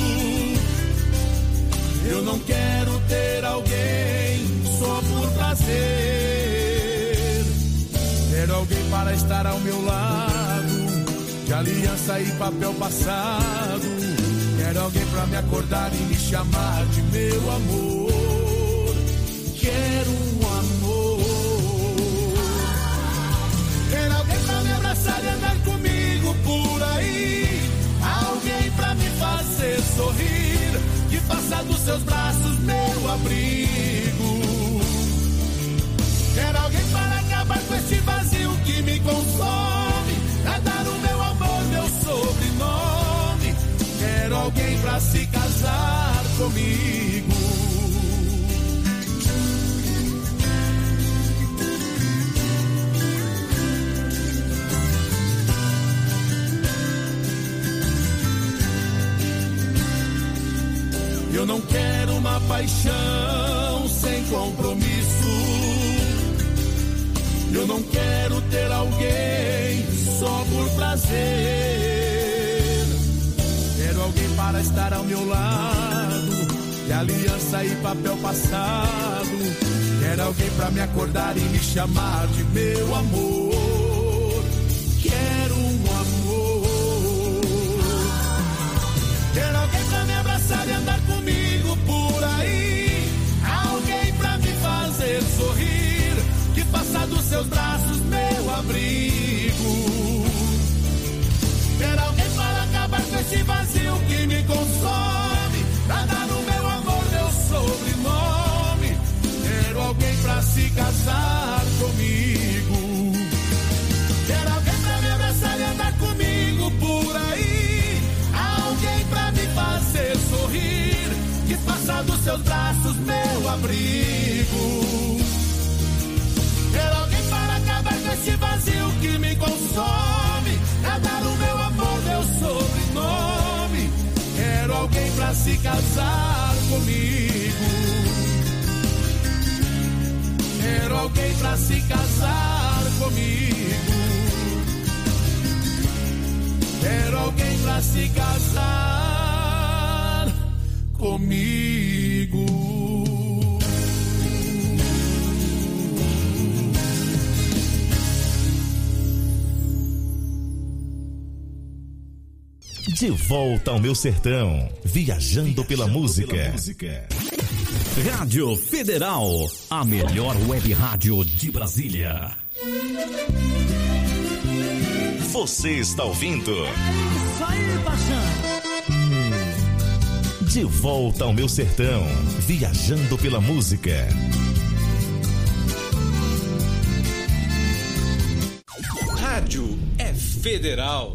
Eu não quero ter alguém só por prazer. Quero alguém para estar ao meu lado, de aliança e papel passado. Quero alguém pra me acordar e me chamar de meu amor. Quero um amor. Quero alguém pra me abraçar e andar comigo por aí. Alguém pra me fazer sorrir, que faça dos seus braços meu abrigo. Quero alguém para acabar com este vazio que me consome, pra dar o meu amor, meu sobrenome. Quero alguém pra se casar comigo. Eu não quero uma paixão sem compromisso. Eu não quero ter alguém só por prazer. Quero alguém para estar ao meu lado, de aliança e papel passado. Quero alguém para me acordar e me chamar de meu amor. Quero um amor. Quero alguém pra me abraçar e andar comigo por aí. Alguém pra me fazer sorrir, que faça dos seus braços meu abrigo. Quero alguém para acabar com esse vazio que me consome, pra dar no meu amor meu sobrenome. Quero alguém pra se casar comigo. Quero alguém pra me abraçar e andar comigo por aí. Alguém pra me fazer sorrir, que faça dos seus braços meu abrigo. Quero alguém para acabar com esse vazio que me consome, se casar comigo. Quero alguém pra se casar comigo. Quero alguém pra se casar comigo. De volta ao meu sertão, viajando pela música. Rádio Federal, a melhor web rádio de Brasília. Você está ouvindo? Isso aí, paixão. De volta ao meu sertão, viajando pela música. Rádio é Federal.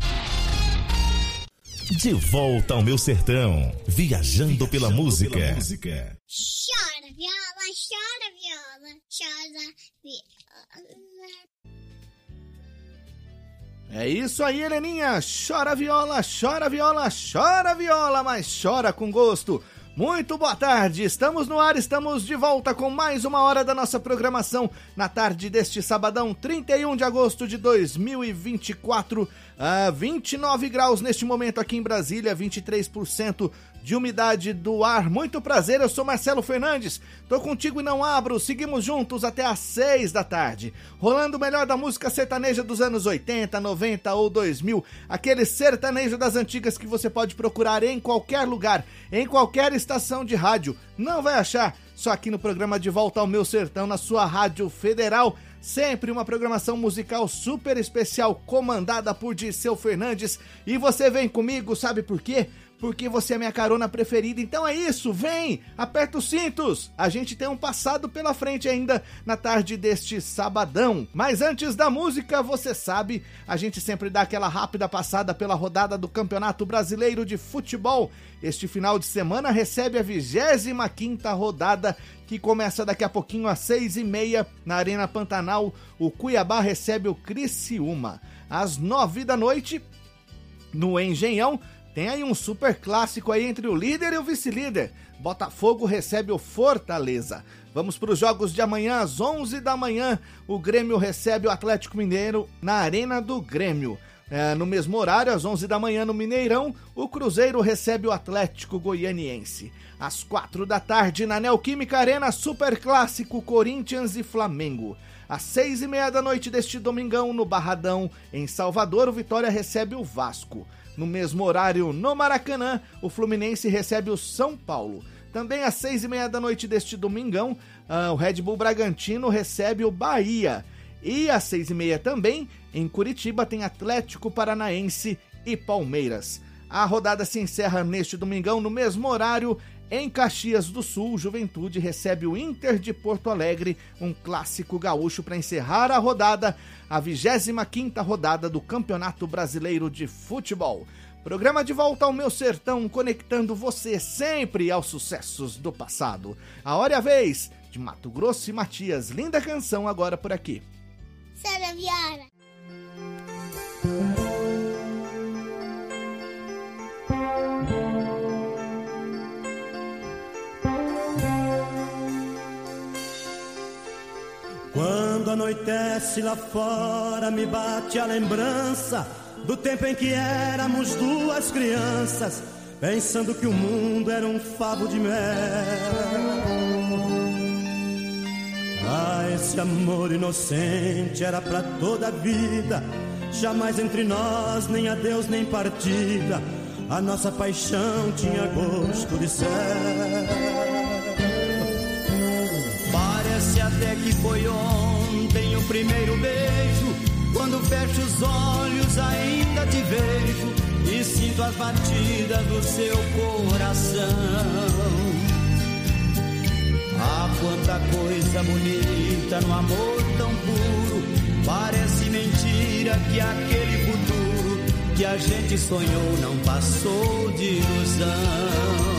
De volta ao meu sertão, viajando pela música. Chora viola, chora viola, chora viola. É isso aí, Heleninha. Chora viola, chora viola, chora viola, mas chora com gosto. Muito boa tarde, estamos no ar, estamos de volta com mais uma hora da nossa programação na tarde deste sabadão, trinta e um de agosto de dois mil e vinte e quatro, a vinte e nove graus neste momento aqui em Brasília, vinte e três por cento de umidade do ar. Muito prazer, eu sou Marcelo Fernandes, tô contigo e não abro, seguimos juntos até às seis da tarde, rolando o melhor da música sertaneja dos anos oitenta, noventa ou dois mil, aquele sertanejo das antigas que você pode procurar em qualquer lugar, em qualquer estação de rádio, não vai achar, só aqui no programa De Volta ao Meu Sertão, na sua Rádio Federal. Sempre uma programação musical super especial, comandada por Dirceu Fernandes, e você vem comigo, sabe por quê? Porque você é minha carona preferida, então é isso, vem, aperta os cintos, a gente tem um passado pela frente ainda na tarde deste sabadão. Mas antes da música, você sabe, a gente sempre dá aquela rápida passada pela rodada do Campeonato Brasileiro de Futebol. Este final de semana recebe a vigésima quinta rodada, que começa daqui a pouquinho às seis e meia na Arena Pantanal. O Cuiabá recebe o Criciúma. Às nove da noite, no Engenhão, tem aí um super clássico aí entre o líder e o vice-líder. Botafogo recebe o Fortaleza. Vamos para os jogos de amanhã, às onze da manhã. O Grêmio recebe o Atlético Mineiro na Arena do Grêmio. É, no mesmo horário, às onze da manhã no Mineirão, o Cruzeiro recebe o Atlético Goianiense. Às quatro da tarde, na Neoquímica Arena, super clássico Corinthians e Flamengo. Às seis e meia da noite deste domingão, no Barradão, em Salvador, o Vitória recebe o Vasco. No mesmo horário, no Maracanã, o Fluminense recebe o São Paulo. Também às seis e meia da noite deste domingão, uh, o Red Bull Bragantino recebe o Bahia. E às seis e meia também, em Curitiba, tem Atlético Paranaense e Palmeiras. A rodada se encerra neste domingão, no mesmo horário, em Caxias do Sul. Juventude recebe o Inter de Porto Alegre, um clássico gaúcho para encerrar a rodada, a vigésima quinta rodada do Campeonato Brasileiro de Futebol. Programa De Volta ao Meu Sertão, conectando você sempre aos sucessos do passado. A hora e a vez de Mato Grosso e Matias. Linda canção agora por aqui. Chora viola. Quando anoitece lá fora, me bate a lembrança do tempo em que éramos duas crianças, pensando que o mundo era um favo de mel. Ah, esse amor inocente era pra toda a vida, jamais entre nós nem adeus nem partida, a nossa paixão tinha gosto de céu. Parece até que foi ontem o primeiro beijo, quando fecho os olhos ainda te vejo e sinto as batidas do seu coração. Ah, quanta coisa bonita no amor tão puro, parece mentira que aquele futuro que a gente sonhou não passou de ilusão.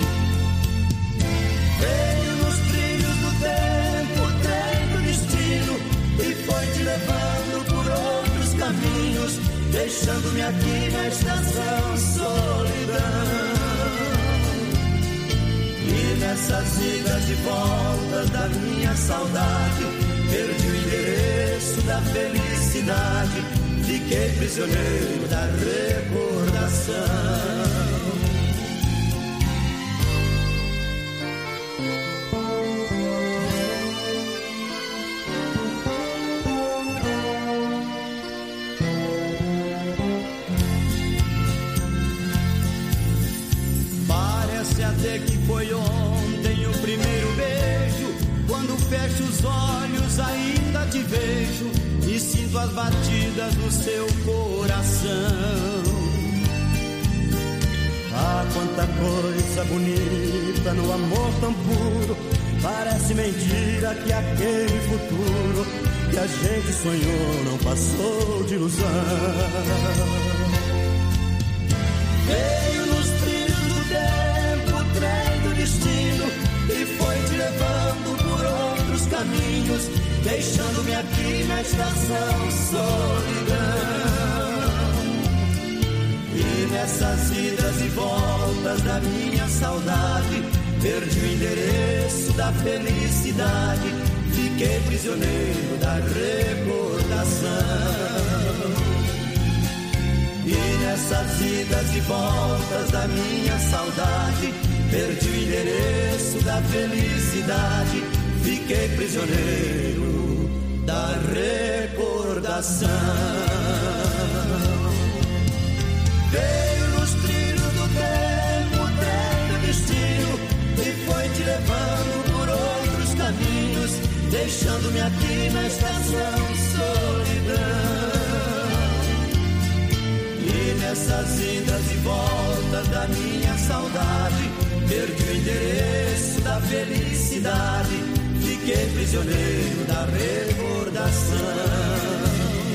Veio nos trilhos do tempo o trem do destino e foi te levando por outros caminhos, deixando-me aqui na estação solidão. nessas idas e voltas da minha saudade, perdi o endereço da felicidade, fiquei prisioneiro da recordação. Até que foi ontem o primeiro beijo, quando fecho os olhos ainda te vejo e sinto as batidas do seu coração. Ah, quanta coisa bonita no amor tão puro, parece mentira que aquele futuro que a gente sonhou não passou de ilusão. Veio nos trilhos do tempo o trem do destino e foi te levando por outros caminhos, deixando-me aqui na estação solidão. E nessas idas e voltas da minha saudade, perdi o endereço da felicidade, fiquei prisioneiro da recordação. E nessas idas e voltas da minha saudade, perdi o endereço da felicidade, fiquei prisioneiro da recordação. Veio nos trilhos do tempo o trem do destino e foi te levando por outros caminhos, deixando-me aqui na estação solidão. E nessas idas e voltas da minha saudade, perdi o endereço da felicidade, fiquei prisioneiro da recordação.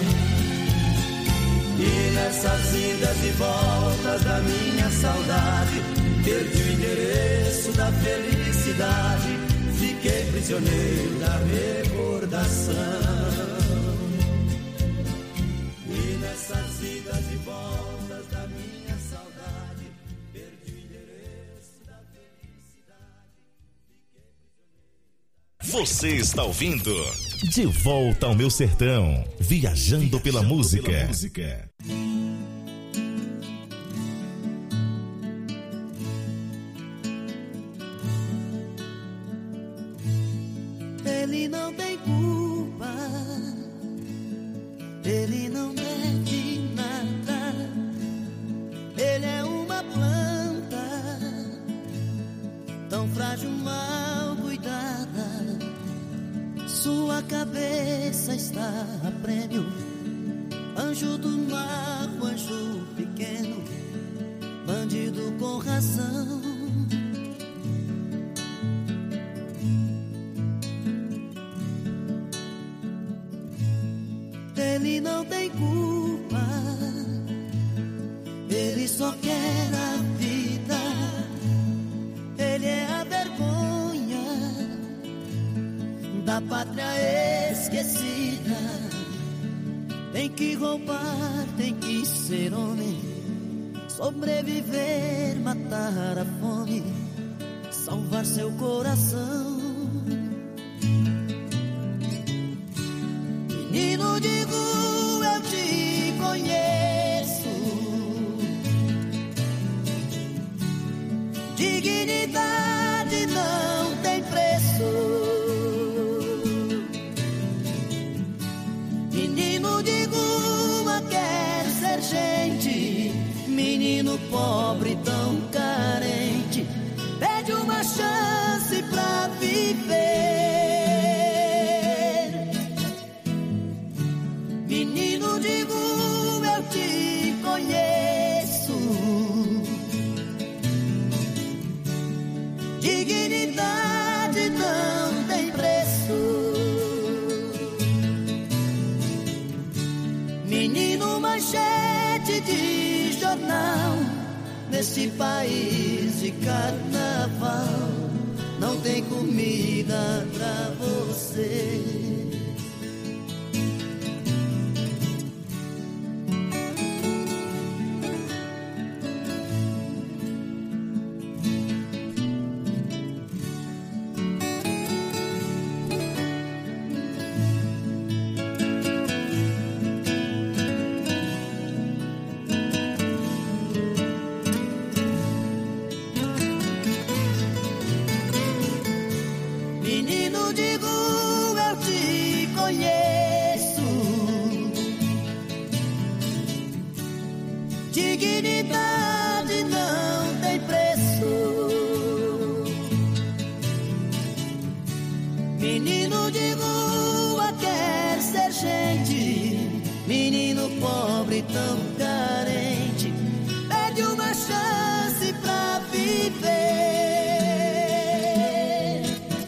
E nessas idas e voltas da minha saudade, perdi o endereço da felicidade, fiquei prisioneiro da recordação. E nessas idas e voltas da minha saudade, perdi o endereço da felicidade, fiquei prisioneiro. Você está ouvindo De Volta ao Meu Sertão, viajando pela música. Pela música. Ele não tem culpa, ele não deve nada, ele é uma planta tão frágil, mal cuidada. Sua cabeça está a prêmio, anjo do mar, anjo pequeno, bandido com razão. Ele não tem culpa, ele só quer a vida, ele é a vergonha da pátria esquecida. Tem que roubar, tem que ser homem, sobreviver, matar a fome, salvar seu coração. Menino de rua, eu te conheço, dignidade não tem preço. Menino de rua quer ser gente, menino pobre tão carente, pede uma chance pra viver. Menino de rua, eu te conheço, dignidade não tem preço. Menino manchete de jornal, nesse país de carnaval, não tem comida pra você. pobre tão carente perde uma chance pra viver.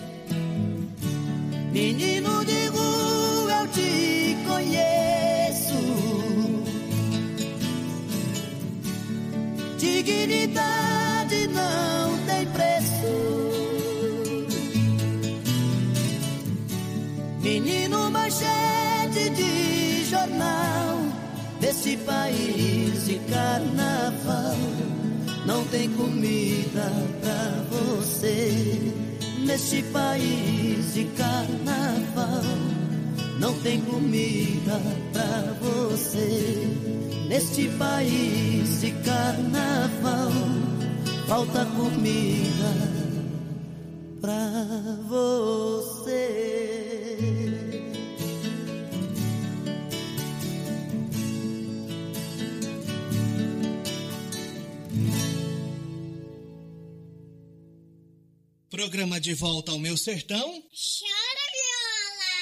Menino de rua, eu te conheço. Dignidade não tem preço. Menino manchete de jornal, desse país de carnaval. Não tem comida pra você. Neste país de carnaval, não tem comida pra você. Neste país de carnaval, falta comida pra você. Programa De Volta ao Meu Sertão. Chora viola.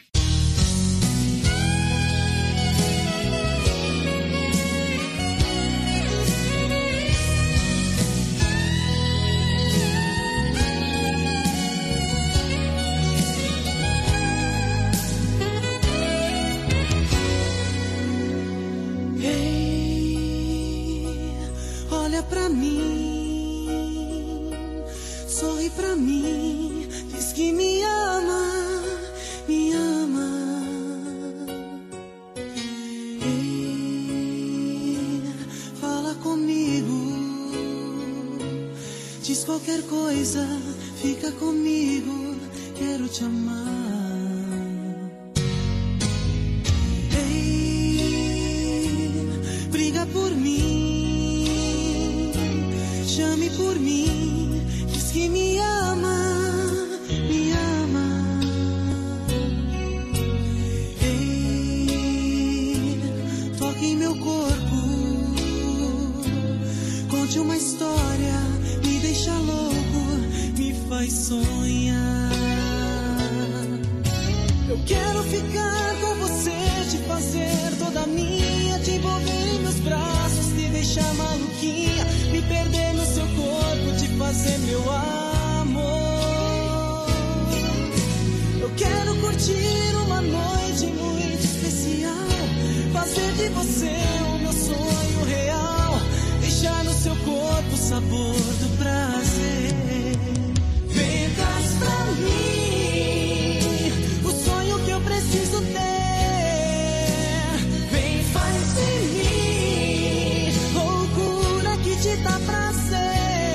Ei, olha pra mim. Sorri pra mim, diz que me ama, me ama. Ei, fala comigo, diz qualquer coisa, fica comigo, quero te amar. Ei, briga por mim, chame por mim. Que me ama, me ama. Ei, toque em meu corpo, conte uma história, me deixa louco, me faz sonhar. Eu quero ficar com você, te fazer toda minha, te envolver em meus braços, te deixar maluquinha, me perder no seu corpo, te fazer meu amor. Eu quero curtir uma noite muito especial, fazer de você o meu sonho real, deixar no seu corpo o sabor do prazer. Vem, traz pra mim o sonho que eu preciso ter. Vem, faz de mim loucura que te dá prazer.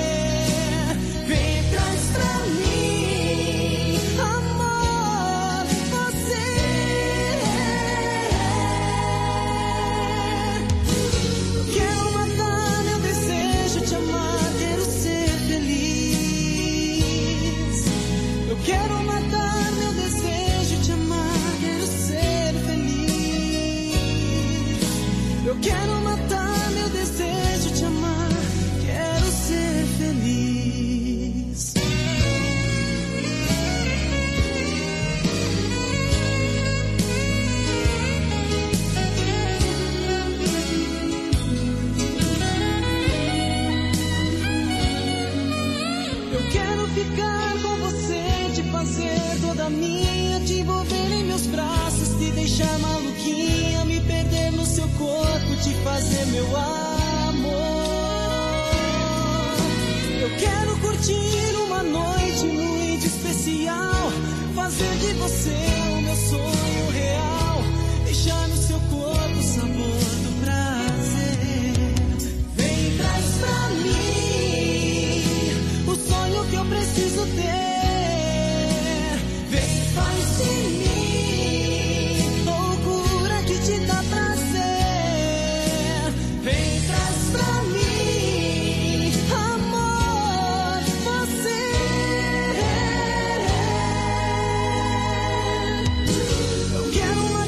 Quero matar meu desejo, te amar, quero ser feliz. Eu quero matar meu desejo, te amar, quero ser feliz. Eu quero ficar com você, fazer toda minha, te envolver em meus braços, te deixar maluquinha, me perder no seu corpo, te fazer meu amor. Eu quero curtir uma noite muito especial, fazer de você o meu sonho real, deixar no seu corpo o sabor do prazer. Vem, traz pra mim o sonho que eu preciso ter. Faz de mim loucura que te dá prazer. Vem, traz pra mim amor, você. Eu quero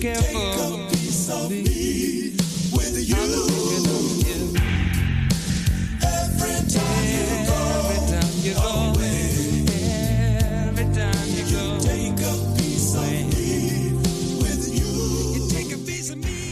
careful. Take a piece of me with you. Every time you go, every time you go, away. every time you go, take a piece of me with you. you take a piece of me.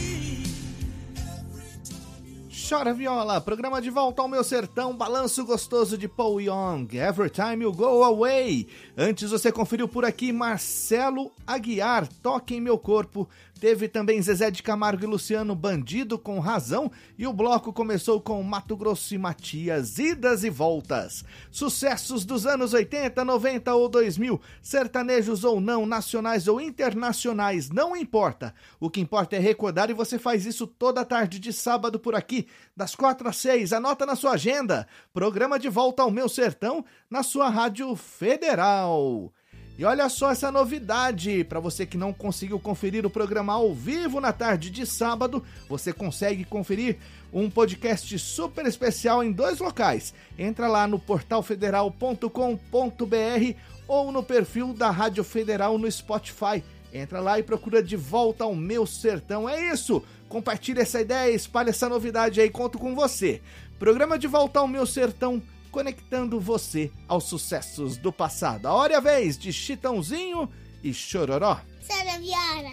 Chora Viola, programa de volta ao meu sertão, balanço gostoso de Paul Young, Every Time You Go Away. Antes você conferiu por aqui Marcelo Aguiar, Toque em Meu Corpo. Teve também Zezé de Camargo e Luciano, Bandido com Razão. E o bloco começou com Mato Grosso e Matias, Idas e Voltas. Sucessos dos anos oitenta, noventa ou dois mil, sertanejos ou não, nacionais ou internacionais, não importa. O que importa é recordar e você faz isso toda tarde de sábado por aqui, das quatro às seis. Anota na sua agenda. Programa de volta ao meu sertão na sua Rádio Federal. E olha só essa novidade, para você que não conseguiu conferir o programa ao vivo na tarde de sábado, você consegue conferir um podcast super especial em dois locais. Entra lá no portal federal ponto com ponto b r ou no perfil da Rádio Federal no Spotify. Entra lá e procura De Volta ao Meu Sertão. É isso, compartilha essa ideia, espalha essa novidade aí, conto com você. Programa De Volta ao Meu Sertão, conectando você aos sucessos do passado. A hora e a vez de Chitãozinho e Chororó. Chora Viola.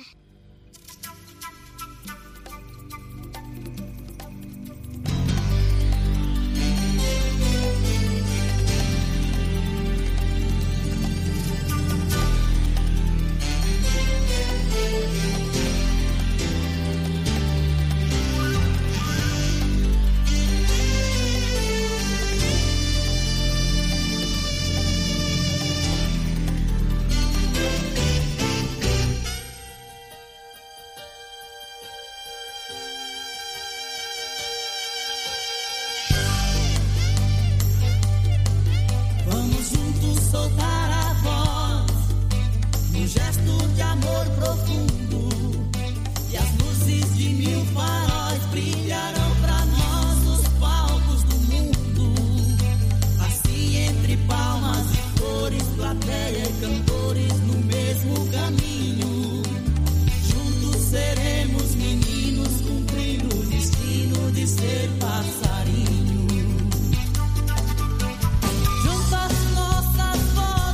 Juntas nossas vozes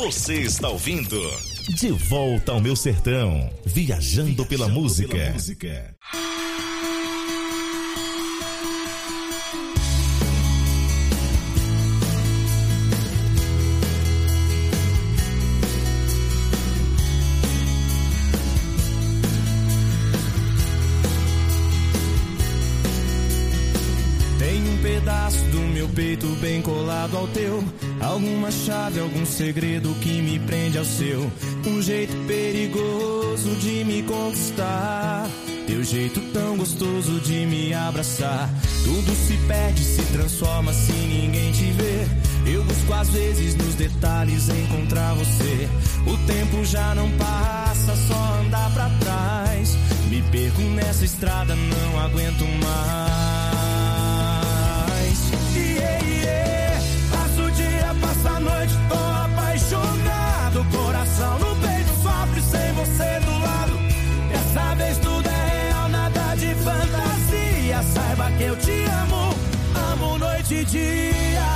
Você está ouvindo De Volta ao Meu Sertão, viajando, viajando pela, música. pela música. Do meu peito bem colado ao teu, alguma chave, algum segredo que me prende ao seu. Um jeito perigoso de me conquistar, teu jeito tão gostoso de me abraçar. Tudo se perde, se transforma se ninguém te vê. Eu busco às vezes nos detalhes encontrar você. O tempo já não passa, só andar pra trás. Me perco nessa estrada, não aguento mais. Yeah, yeah. Passa o dia, passa a noite, tô apaixonado. Coração no peito sofre sem você do lado. Dessa vez tudo é real, nada de fantasia. Saiba que eu te amo, amo noite e dia.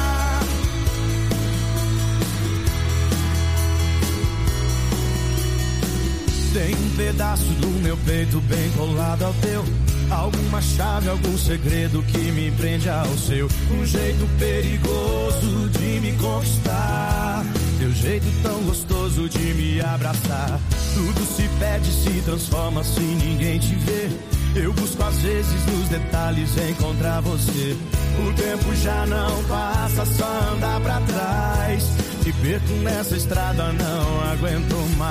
Tem um pedaço do meu peito bem colado ao teu. Alguma chave, algum segredo que me prende ao seu. Um jeito perigoso de me conquistar, teu jeito tão gostoso de me abraçar. Tudo se perde, se transforma se ninguém te vê. Eu busco às vezes nos detalhes encontrar você. O tempo já não passa, só andar pra trás. Me perco nessa estrada, não aguento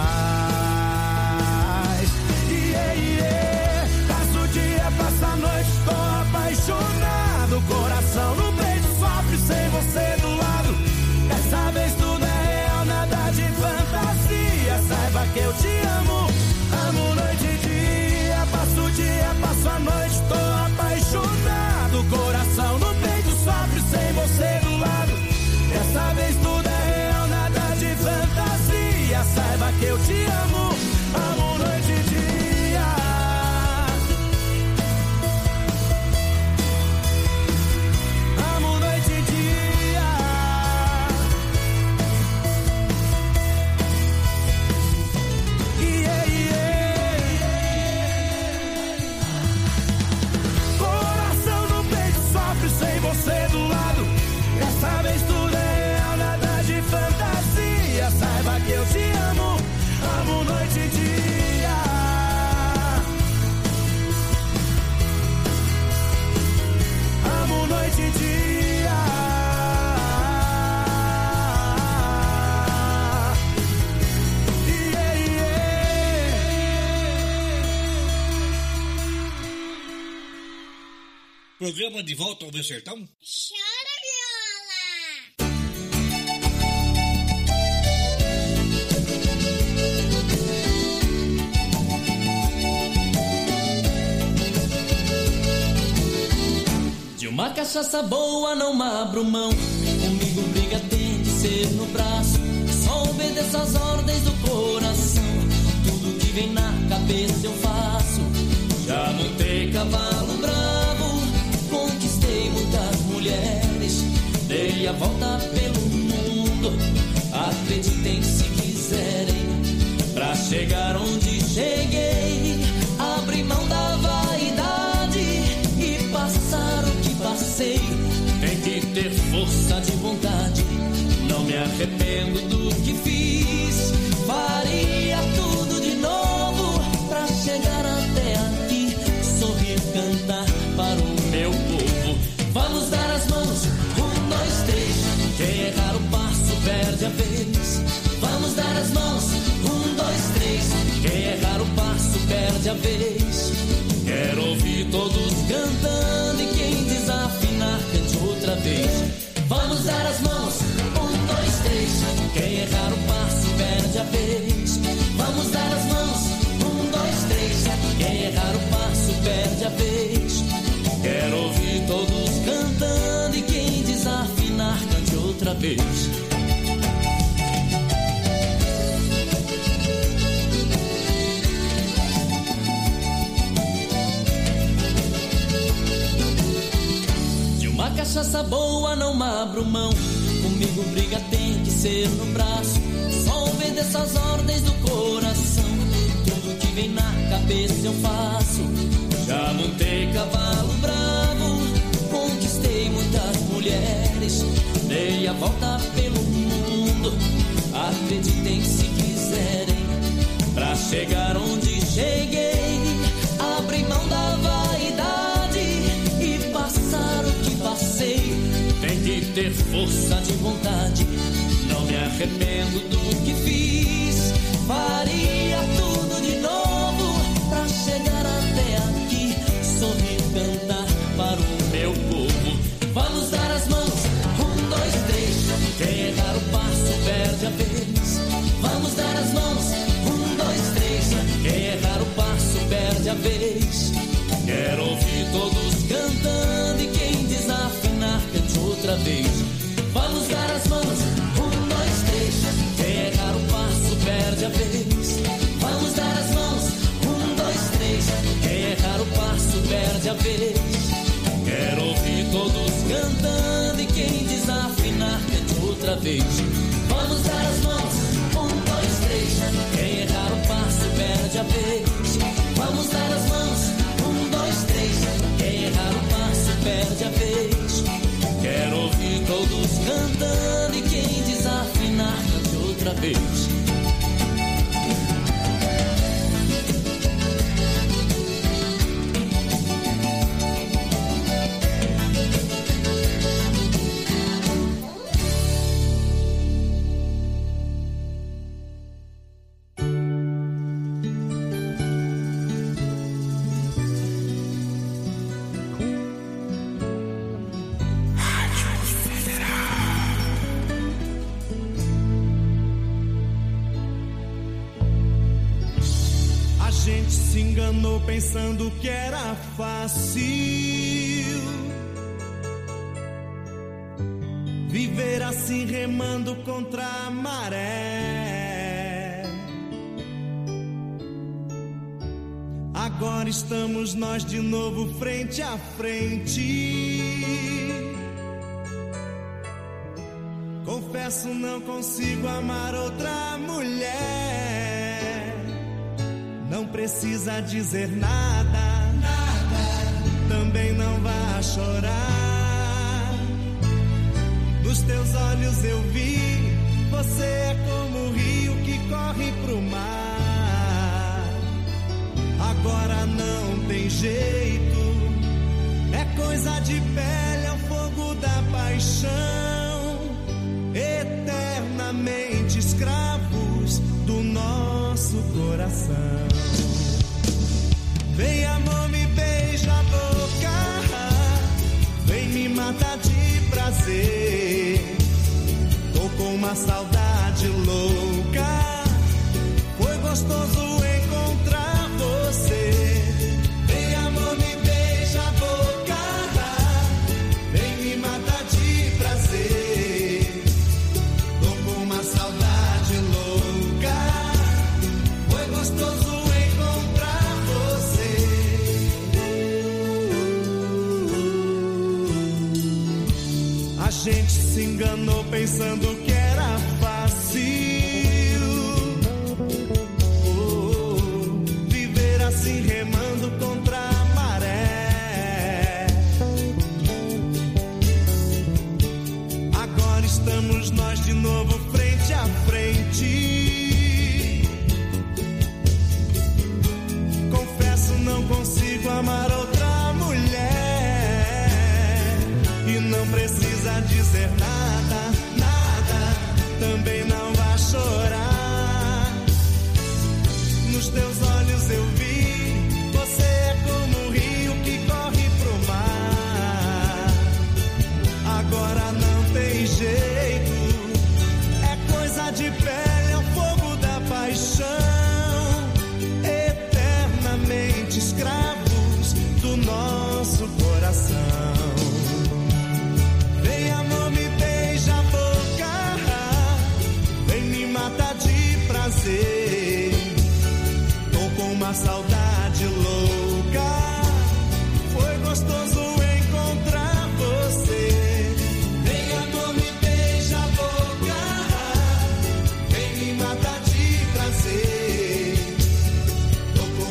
mais. Yeah, yeah. Passa o dia, passa a noite, tô apaixonado. Coração no peito sofre sem você do lado. Dessa vez tudo é real, nada de fantasia. Saiba que eu te amo, amo noite e dia. Passo o dia, passo a noite, tô apaixonado. Coração no peito sofre sem você do lado. Dessa vez tudo é real, nada de fantasia. Saiba que eu te amo, amo noite e dia. Você do lado, dessa vez tudo é real, nada de fantasia. Saiba que eu te amo, amo noite e dia. Amo noite e dia. Yeah, yeah. Programa De Volta ao Meu Sertão? Chora viola! De uma cachaça boa não abro mão. Comigo briga tem que ser no braço. Só obedeço as ordens do coração. Tudo que vem na cabeça eu faço. Já montei cavalo bravo, conquistei muitas mulheres, dei a volta pelo mundo. Acreditem se quiserem, pra chegar onde cheguei, abri mão da vaidade e passar o que passei. Tem que ter força de vontade, não me arrependo do que fiz. Faria tudo de novo pra chegar até aqui, sorrir, cantar para o meu povo. Vamos dar as mãos, um, dois, três. Quem errar o passo perde a vez. Vamos dar as mãos, um, dois, três. Quem errar o passo perde a vez. Quero ouvir todos cantando e quem desafinar cante outra vez. Vamos dar as mãos, um, dois, três. Quem errar o passo perde a vez. Vamos dar as mãos, um, dois, três. Quem errar o passo perde a vez. Quero ouvir todos cantando e quem desafinar cante outra vez. De uma cachaça boa não abro mão. Comigo briga tem que ser no braço, só obedeço as ordens do coração. Tudo que vem na cabeça eu faço. Já montei cavalo bravo, conquistei muitas mulheres, dei a volta pelo mundo. Acreditem se quiserem, pra chegar onde cheguei, abri mão da vaidade e passar o que passei. Tem que ter força de vontade, não me arrependo do que fiz. Faria tudo de novo pra chegar até aqui, sorrir, cantar para o meu povo. Vamos dar as mãos, um, dois, três. Quem errar o passo perde a vez. Vamos dar as mãos, um, dois, três. Quem errar o passo perde a vez. Quero ouvir todos cantando e quem desafinar cante outra vez. Vamos dar as mãos, um, dois, três. Quem errar o passo perde a vez. Vamos dar as mãos, um, dois, três. Quem errar o passo perde a vez. Quero ouvir todos cantando e quem desafinar cante outra vez. Vamos dar as mãos, um, dois, três. Quem errar o passo perde a vez. Vamos dar as mãos, um, dois, três. Quem errar o passo perde a vez. Quero ouvir todos cantando e quem desafinar cante outra vez. Pensando que era fácil viver assim remando contra a maré. Agora estamos nós de novo frente a frente. Confesso, não consigo amar outra mulher. Não precisa dizer nada, nada. Também não vá chorar. Nos teus olhos eu vi, você é como o rio que corre pro mar. Agora não tem jeito, é coisa de pele, é o fogo da paixão. Eternamente escravos do nosso coração. Vem, amor, me beija a boca, vem me matar de prazer. Tô com uma saudade louca, foi gostoso encontrar você. Vem, amor, me beija a boca, vem me matar de prazer. Tô com uma saudade louca, foi gostoso encontrar você. A gente se enganou pensando que era fácil oh, viver assim remando contra a maré. Agora estamos nós de novo frente a frente. Confesso, não consigo amar outra mulher. E não precisa dizer nada, nada. Também não vá chorar. Nos teus olhos eu vi, você é como o rio que corre pro mar. Agora não tem jeito, é coisa de pele, é o fogo da paixão. Eternamente escravos do nosso coração. Vem, amor, me beija a boca, vem me matar de prazer. Tô com uma saudade louca, foi gostoso encontrar você. Vem, amor, me beija a boca,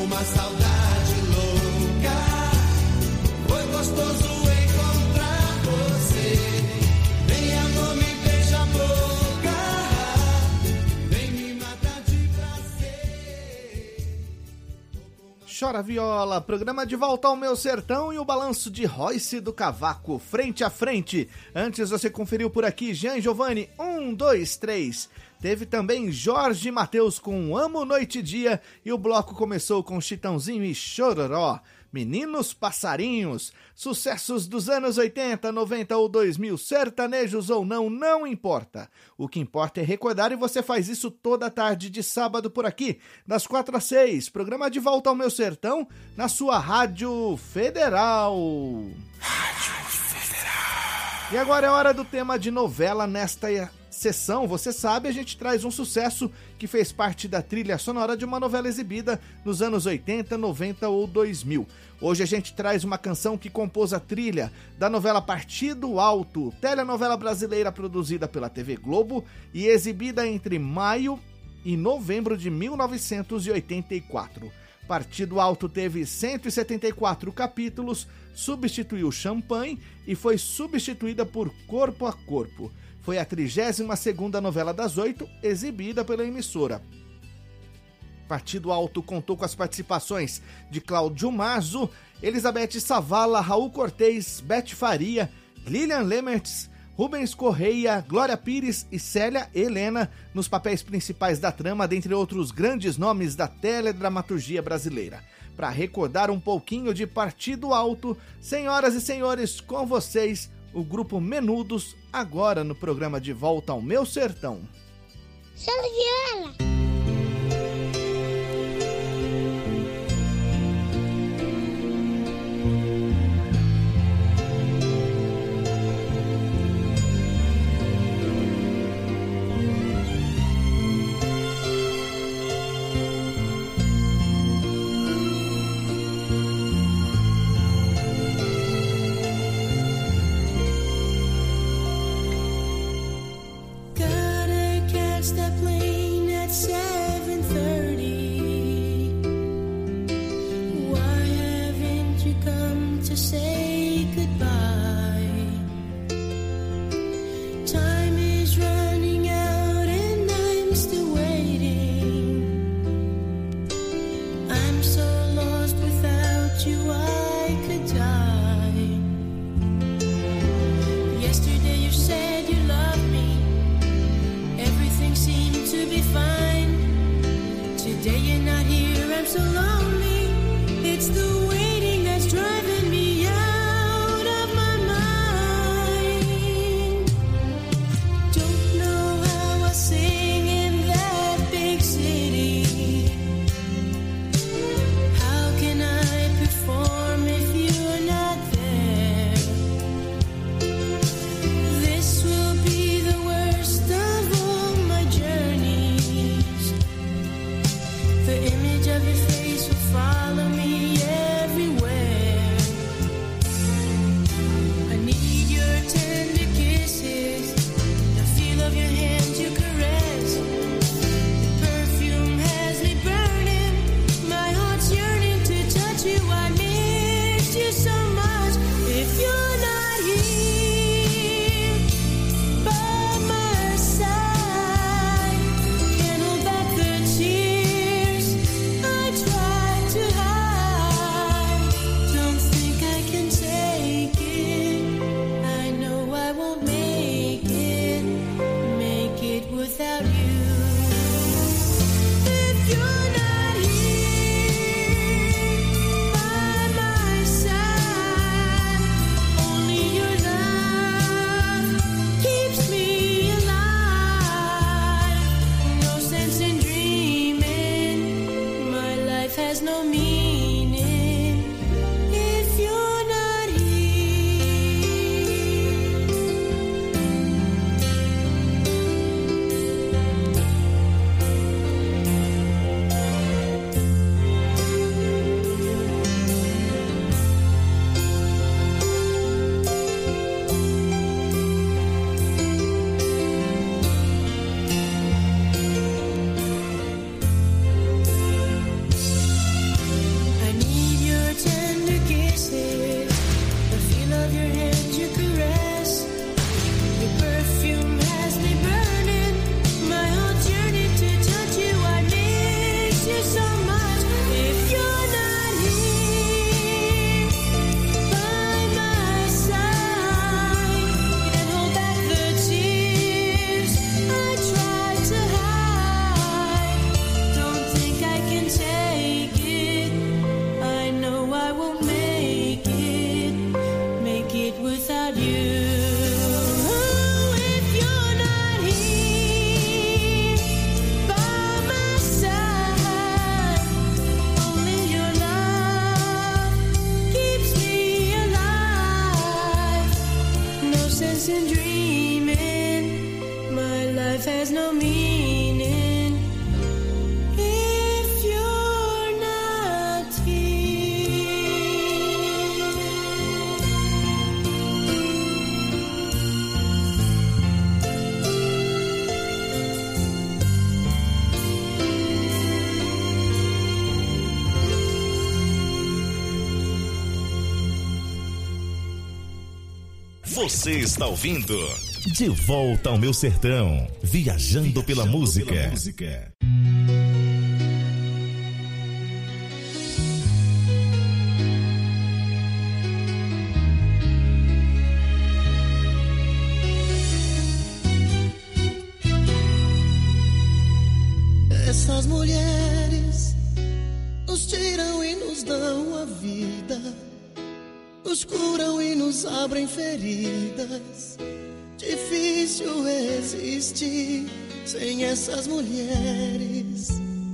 uma saudade louca. Foi gostoso encontrar você. Vem amor, me beija a boca. Vem me matar de prazer. Chora Viola, programa de volta ao meu sertão e o balanço de Royce do Cavaco, frente a frente. Antes você conferiu por aqui Jean Giovanni, um, dois, três. Teve também Jorge Mateus com Amo Noite e Dia e o bloco começou com Chitãozinho e Chororó. Meninos Passarinhos, sucessos dos anos oitenta, noventa ou dois mil, sertanejos ou não, não importa. O que importa é recordar e você faz isso toda tarde de sábado por aqui, das quatro às seis. Programa de volta ao meu sertão, na sua Rádio Federal. Rádio Federal. E agora é hora do tema de novela nesta sessão. Você sabe, a gente traz um sucesso que fez parte da trilha sonora de uma novela exibida nos anos oitenta, noventa ou dois mil. Hoje a gente traz uma canção que compôs a trilha da novela Partido Alto, telenovela brasileira produzida pela T V Globo e exibida entre maio e novembro de mil novecentos e oitenta e quatro. Partido Alto teve cento e setenta e quatro capítulos, substituiu Champanhe e foi substituída por Corpo a Corpo. Foi a trigésima segunda novela das oito, exibida pela emissora. Partido Alto contou com as participações de Cláudio Mazo, Elizabeth Savala, Raul Cortez, Beth Faria, Lilian Lemertz, Rubens Correia, Glória Pires e Célia Helena nos papéis principais da trama, dentre outros grandes nomes da teledramaturgia brasileira. Para recordar um pouquinho de Partido Alto, senhoras e senhores, com vocês, o grupo Menudos, agora no programa De Volta ao Meu Sertão. Chora Viola. Você está ouvindo De Volta ao Meu Sertão, viajando, viajando pela, música. pela música. Essas mulheres nos tiram e nos dão a vida, nos curam e nos abrem feridas. Difícil existir sem essas mulheres.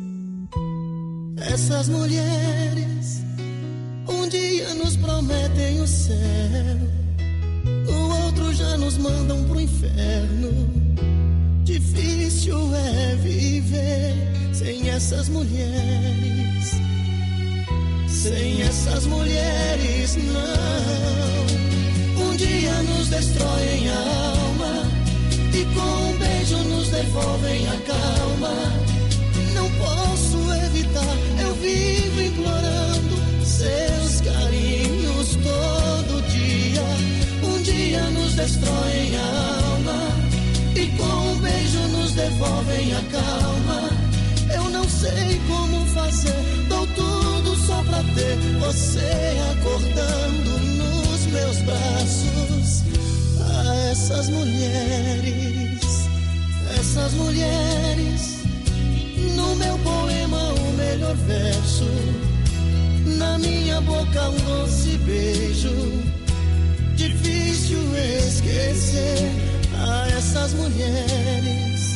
Essas mulheres um dia nos prometem o céu, no outro já nos mandam pro inferno. Difícil é viver sem essas mulheres. Sem essas mulheres, não. Um dia nos destroem a alma e com um beijo nos devolvem a calma. Não posso evitar, eu vivo implorando seus carinhos todo dia. Um dia nos destroem a alma e com um beijo nos devolvem a calma. Eu não sei como fazer, dou tudo só pra ter você acordando nos meus braços. Ah, essas mulheres, essas mulheres, no meu poema o melhor verso, na minha boca um doce beijo. Difícil esquecer a essas mulheres,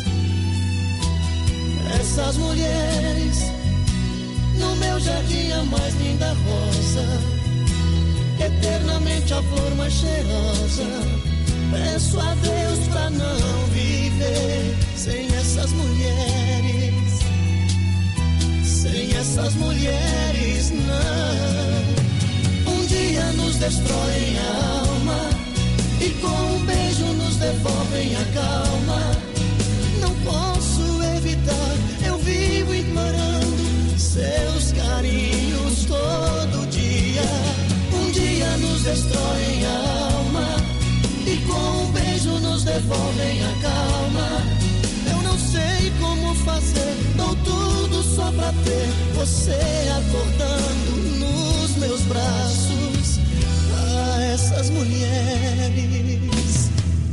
essas mulheres, no meu jardim a mais linda rosa, eternamente a flor mais cheirosa. Peço a Deus pra não viver sem essas mulheres, sem essas mulheres, não. Um dia nos destroem a alma e com um beijo nos devolvem a calma. Não posso evitar, eu vivo implorando seus carinhos todo dia. Um dia nos destroem a alma e com um beijo nos devolvem a calma. Eu não sei como fazer, dou tudo só pra ter você acordando nos meus braços. Ah, essas mulheres.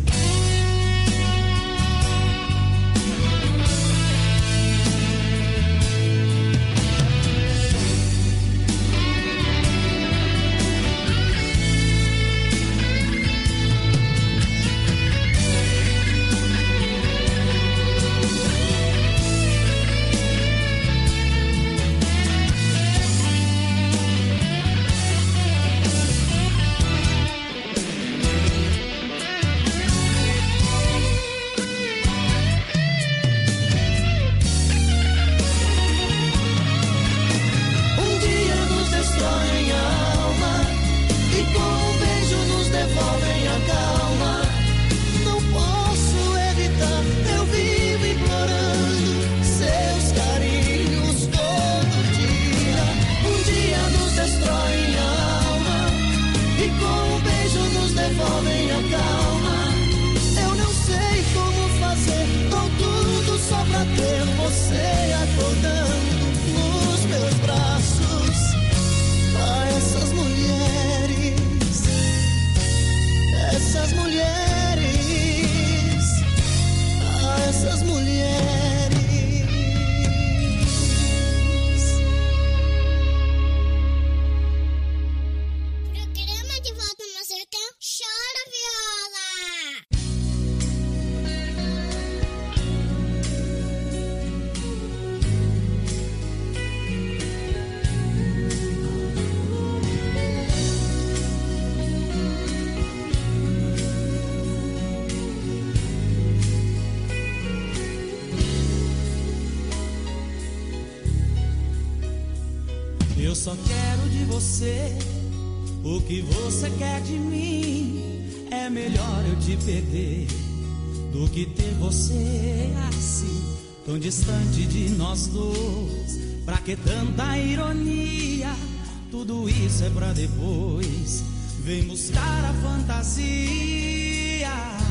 Eu só quero de você o que você quer de mim. É melhor eu te perder do que ter você assim, tão distante de nós dois. Pra que tanta ironia? Tudo isso é pra depois vem buscar a fantasia.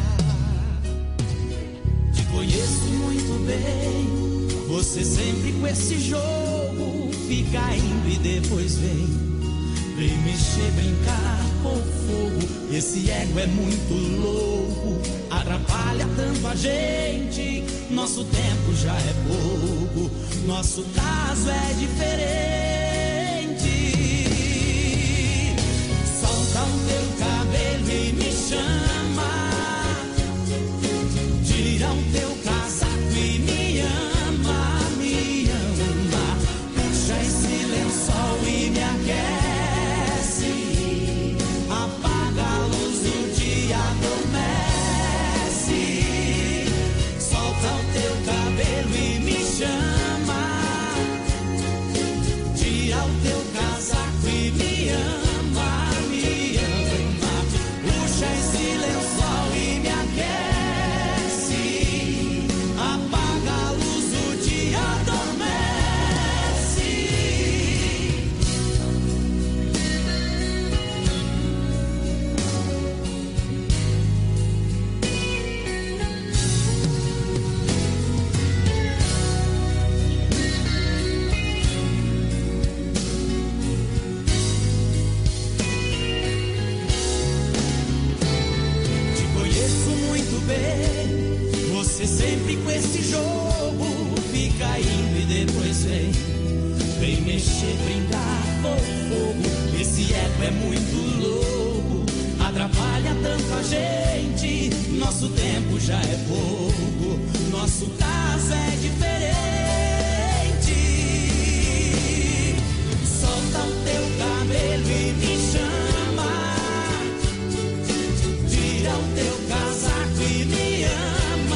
Te conheço muito bem, você sempre com esse jogo fica indo e depois vem. Vem mexer, brincar com fogo, esse ego é muito louco, atrapalha tanto a gente, nosso tempo já é pouco, nosso caso é diferente. Solta o teu cabelo e me chama, tira o teu casaco e me ama, me ama, puxa esse lençol e me aquece. Sempre com esse jogo fica indo e depois vem. Vem mexer, brincar com fogo, esse ego é muito louco, atrapalha tanto a gente, nosso tempo já é pouco, nosso caso é diferente. Solta o teu cabelo e me chama, tira o teu casaco e me ama.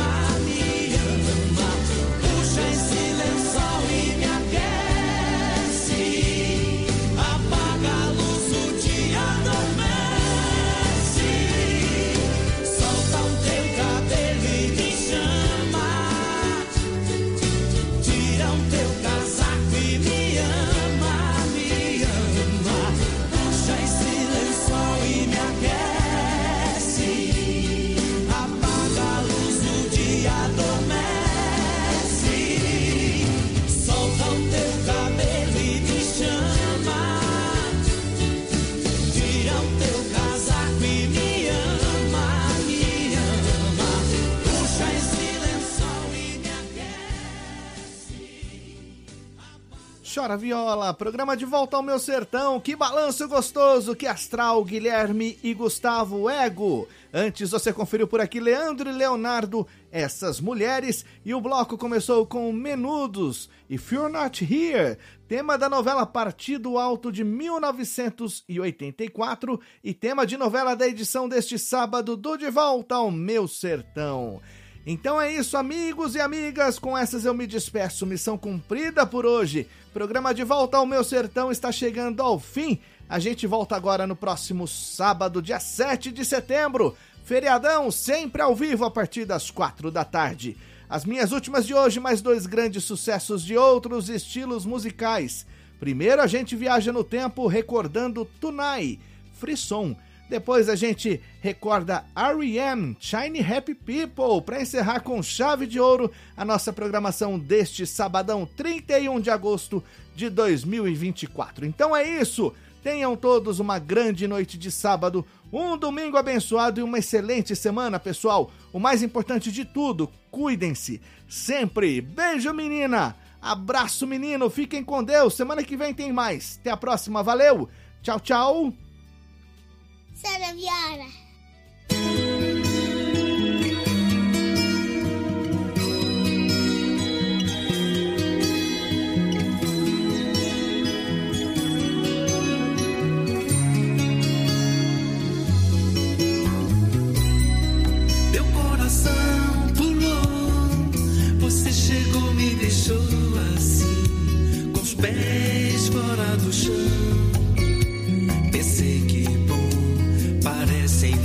Chora Viola, programa de volta ao meu sertão, que balanço gostoso, que astral, Guilherme e Gustavo Ego. Antes você conferiu por aqui Leandro e Leonardo, Essas Mulheres, e o bloco começou com Menudos e If You're Not Here, tema da novela Partido Alto de mil novecentos e oitenta e quatro e tema de novela da edição deste sábado do De Volta ao Meu Sertão. Então é isso, amigos e amigas, com essas eu me despeço, missão cumprida por hoje. Programa De Volta ao Meu Sertão está chegando ao fim. A gente volta agora no próximo sábado, dia sete de setembro. Feriadão, sempre ao vivo a partir das quatro da tarde. As minhas últimas de hoje, mais dois grandes sucessos de outros estilos musicais. Primeiro a gente viaja no tempo recordando Tunai, Frisson. Depois a gente recorda R E M, Shiny Happy People, para encerrar com chave de ouro a nossa programação deste sabadão, trinta e um de agosto de dois mil e vinte e quatro. Então é isso, tenham todos uma grande noite de sábado, um domingo abençoado e uma excelente semana, pessoal. O mais importante de tudo, cuidem-se sempre. Beijo, menina! Abraço, menino! Fiquem com Deus, semana que vem tem mais. Até a próxima, valeu! Tchau, tchau! Chora Viola. Meu coração pulou, você chegou, me deixou assim, com os pés fora do chão. Pensei que bom, parecem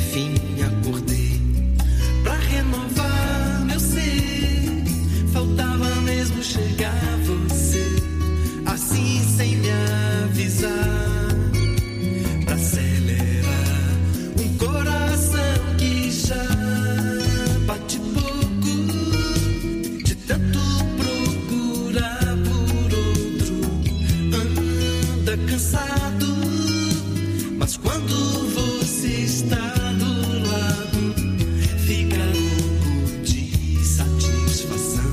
anda cansado, mas quando você está do lado, fica louco de satisfação.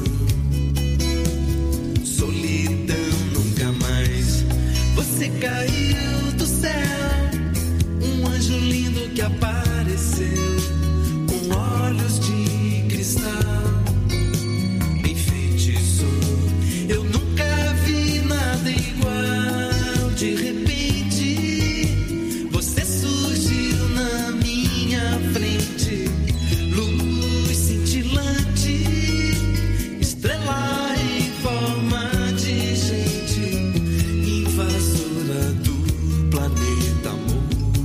Solidão nunca mais. Você caiu do céu, um anjo lindo que apareceu com olhos de cristal. Me enfeitiçou, eu nunca vi nada igual. De repente, você surgiu na minha frente, luz cintilante, estrela em forma de gente, invasora do planeta amor.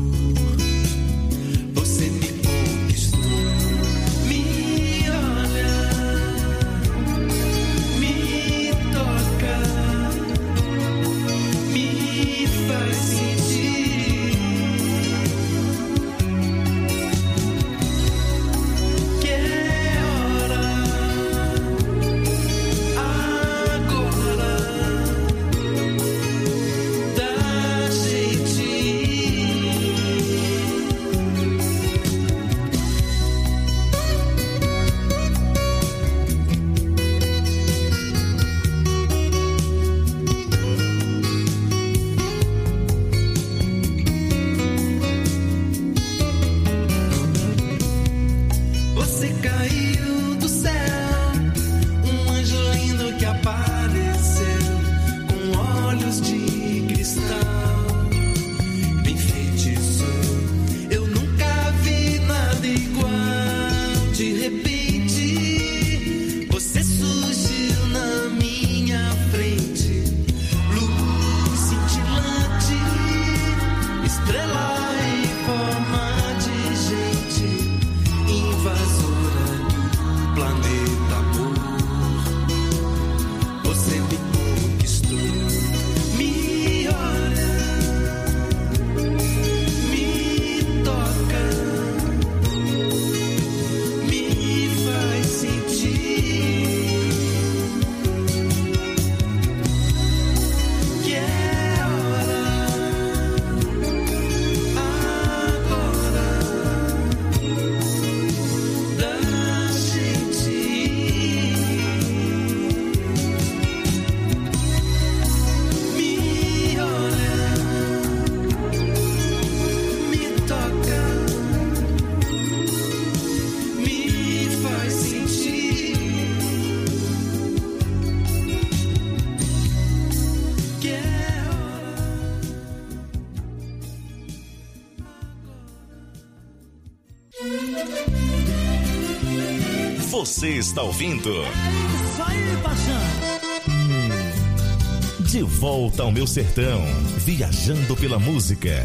Você me conquistou, me olha, me toca, me faz sentir que é hora agora da gente ir. Você caiu do céu, um anjo lindo que apareceu com olhos de cristal. Me enfeitiçou, eu nunca vi nada igual. De repente, você surgiu na minha frente, luz cintilante, estrela em forma de gente, invasora do planeta amor. Você me conquistou, me olha, me toca, me faz sentir que é hora agora da gente ir. Me olha, me toca, me faz sentir que é hora. Você está ouvindo Isso aí, paixão. De Volta ao Meu Sertão, viajando pela música.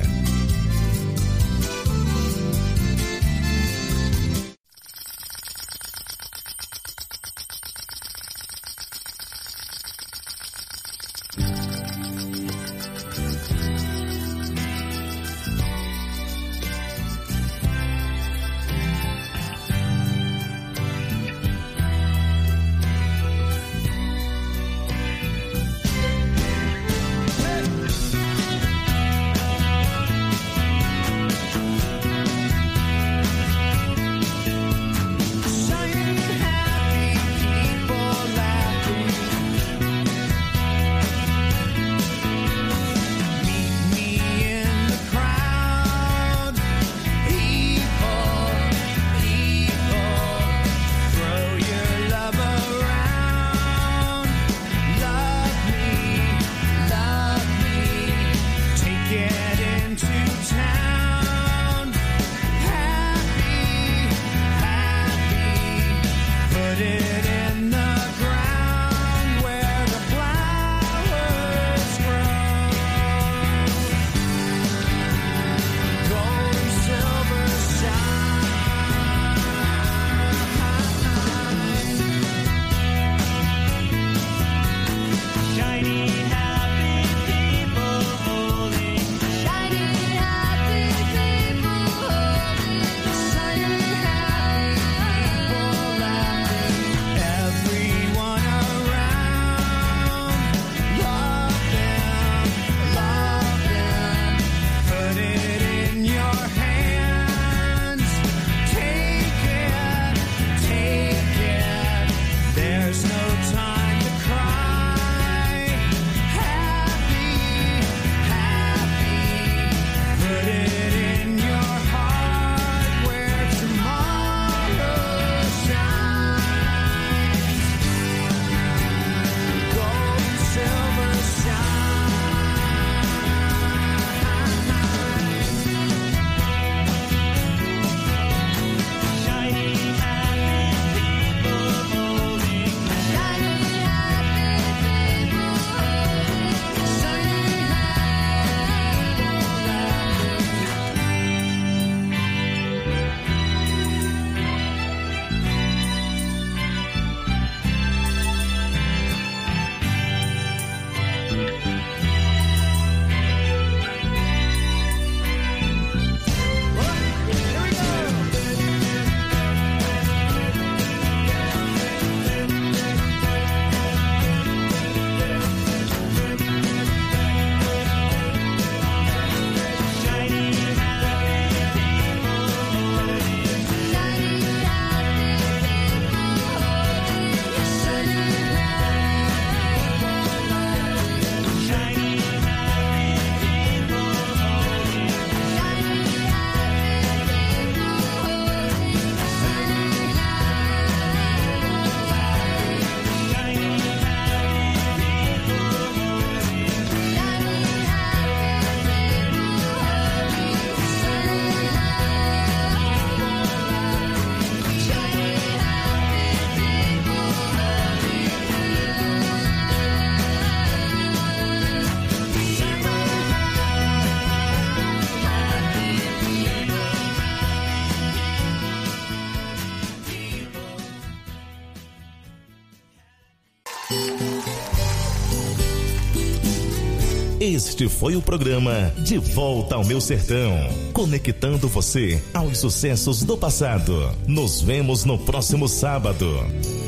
Este foi o programa De Volta ao Meu Sertão, conectando você aos sucessos do passado. Nos vemos no próximo sábado.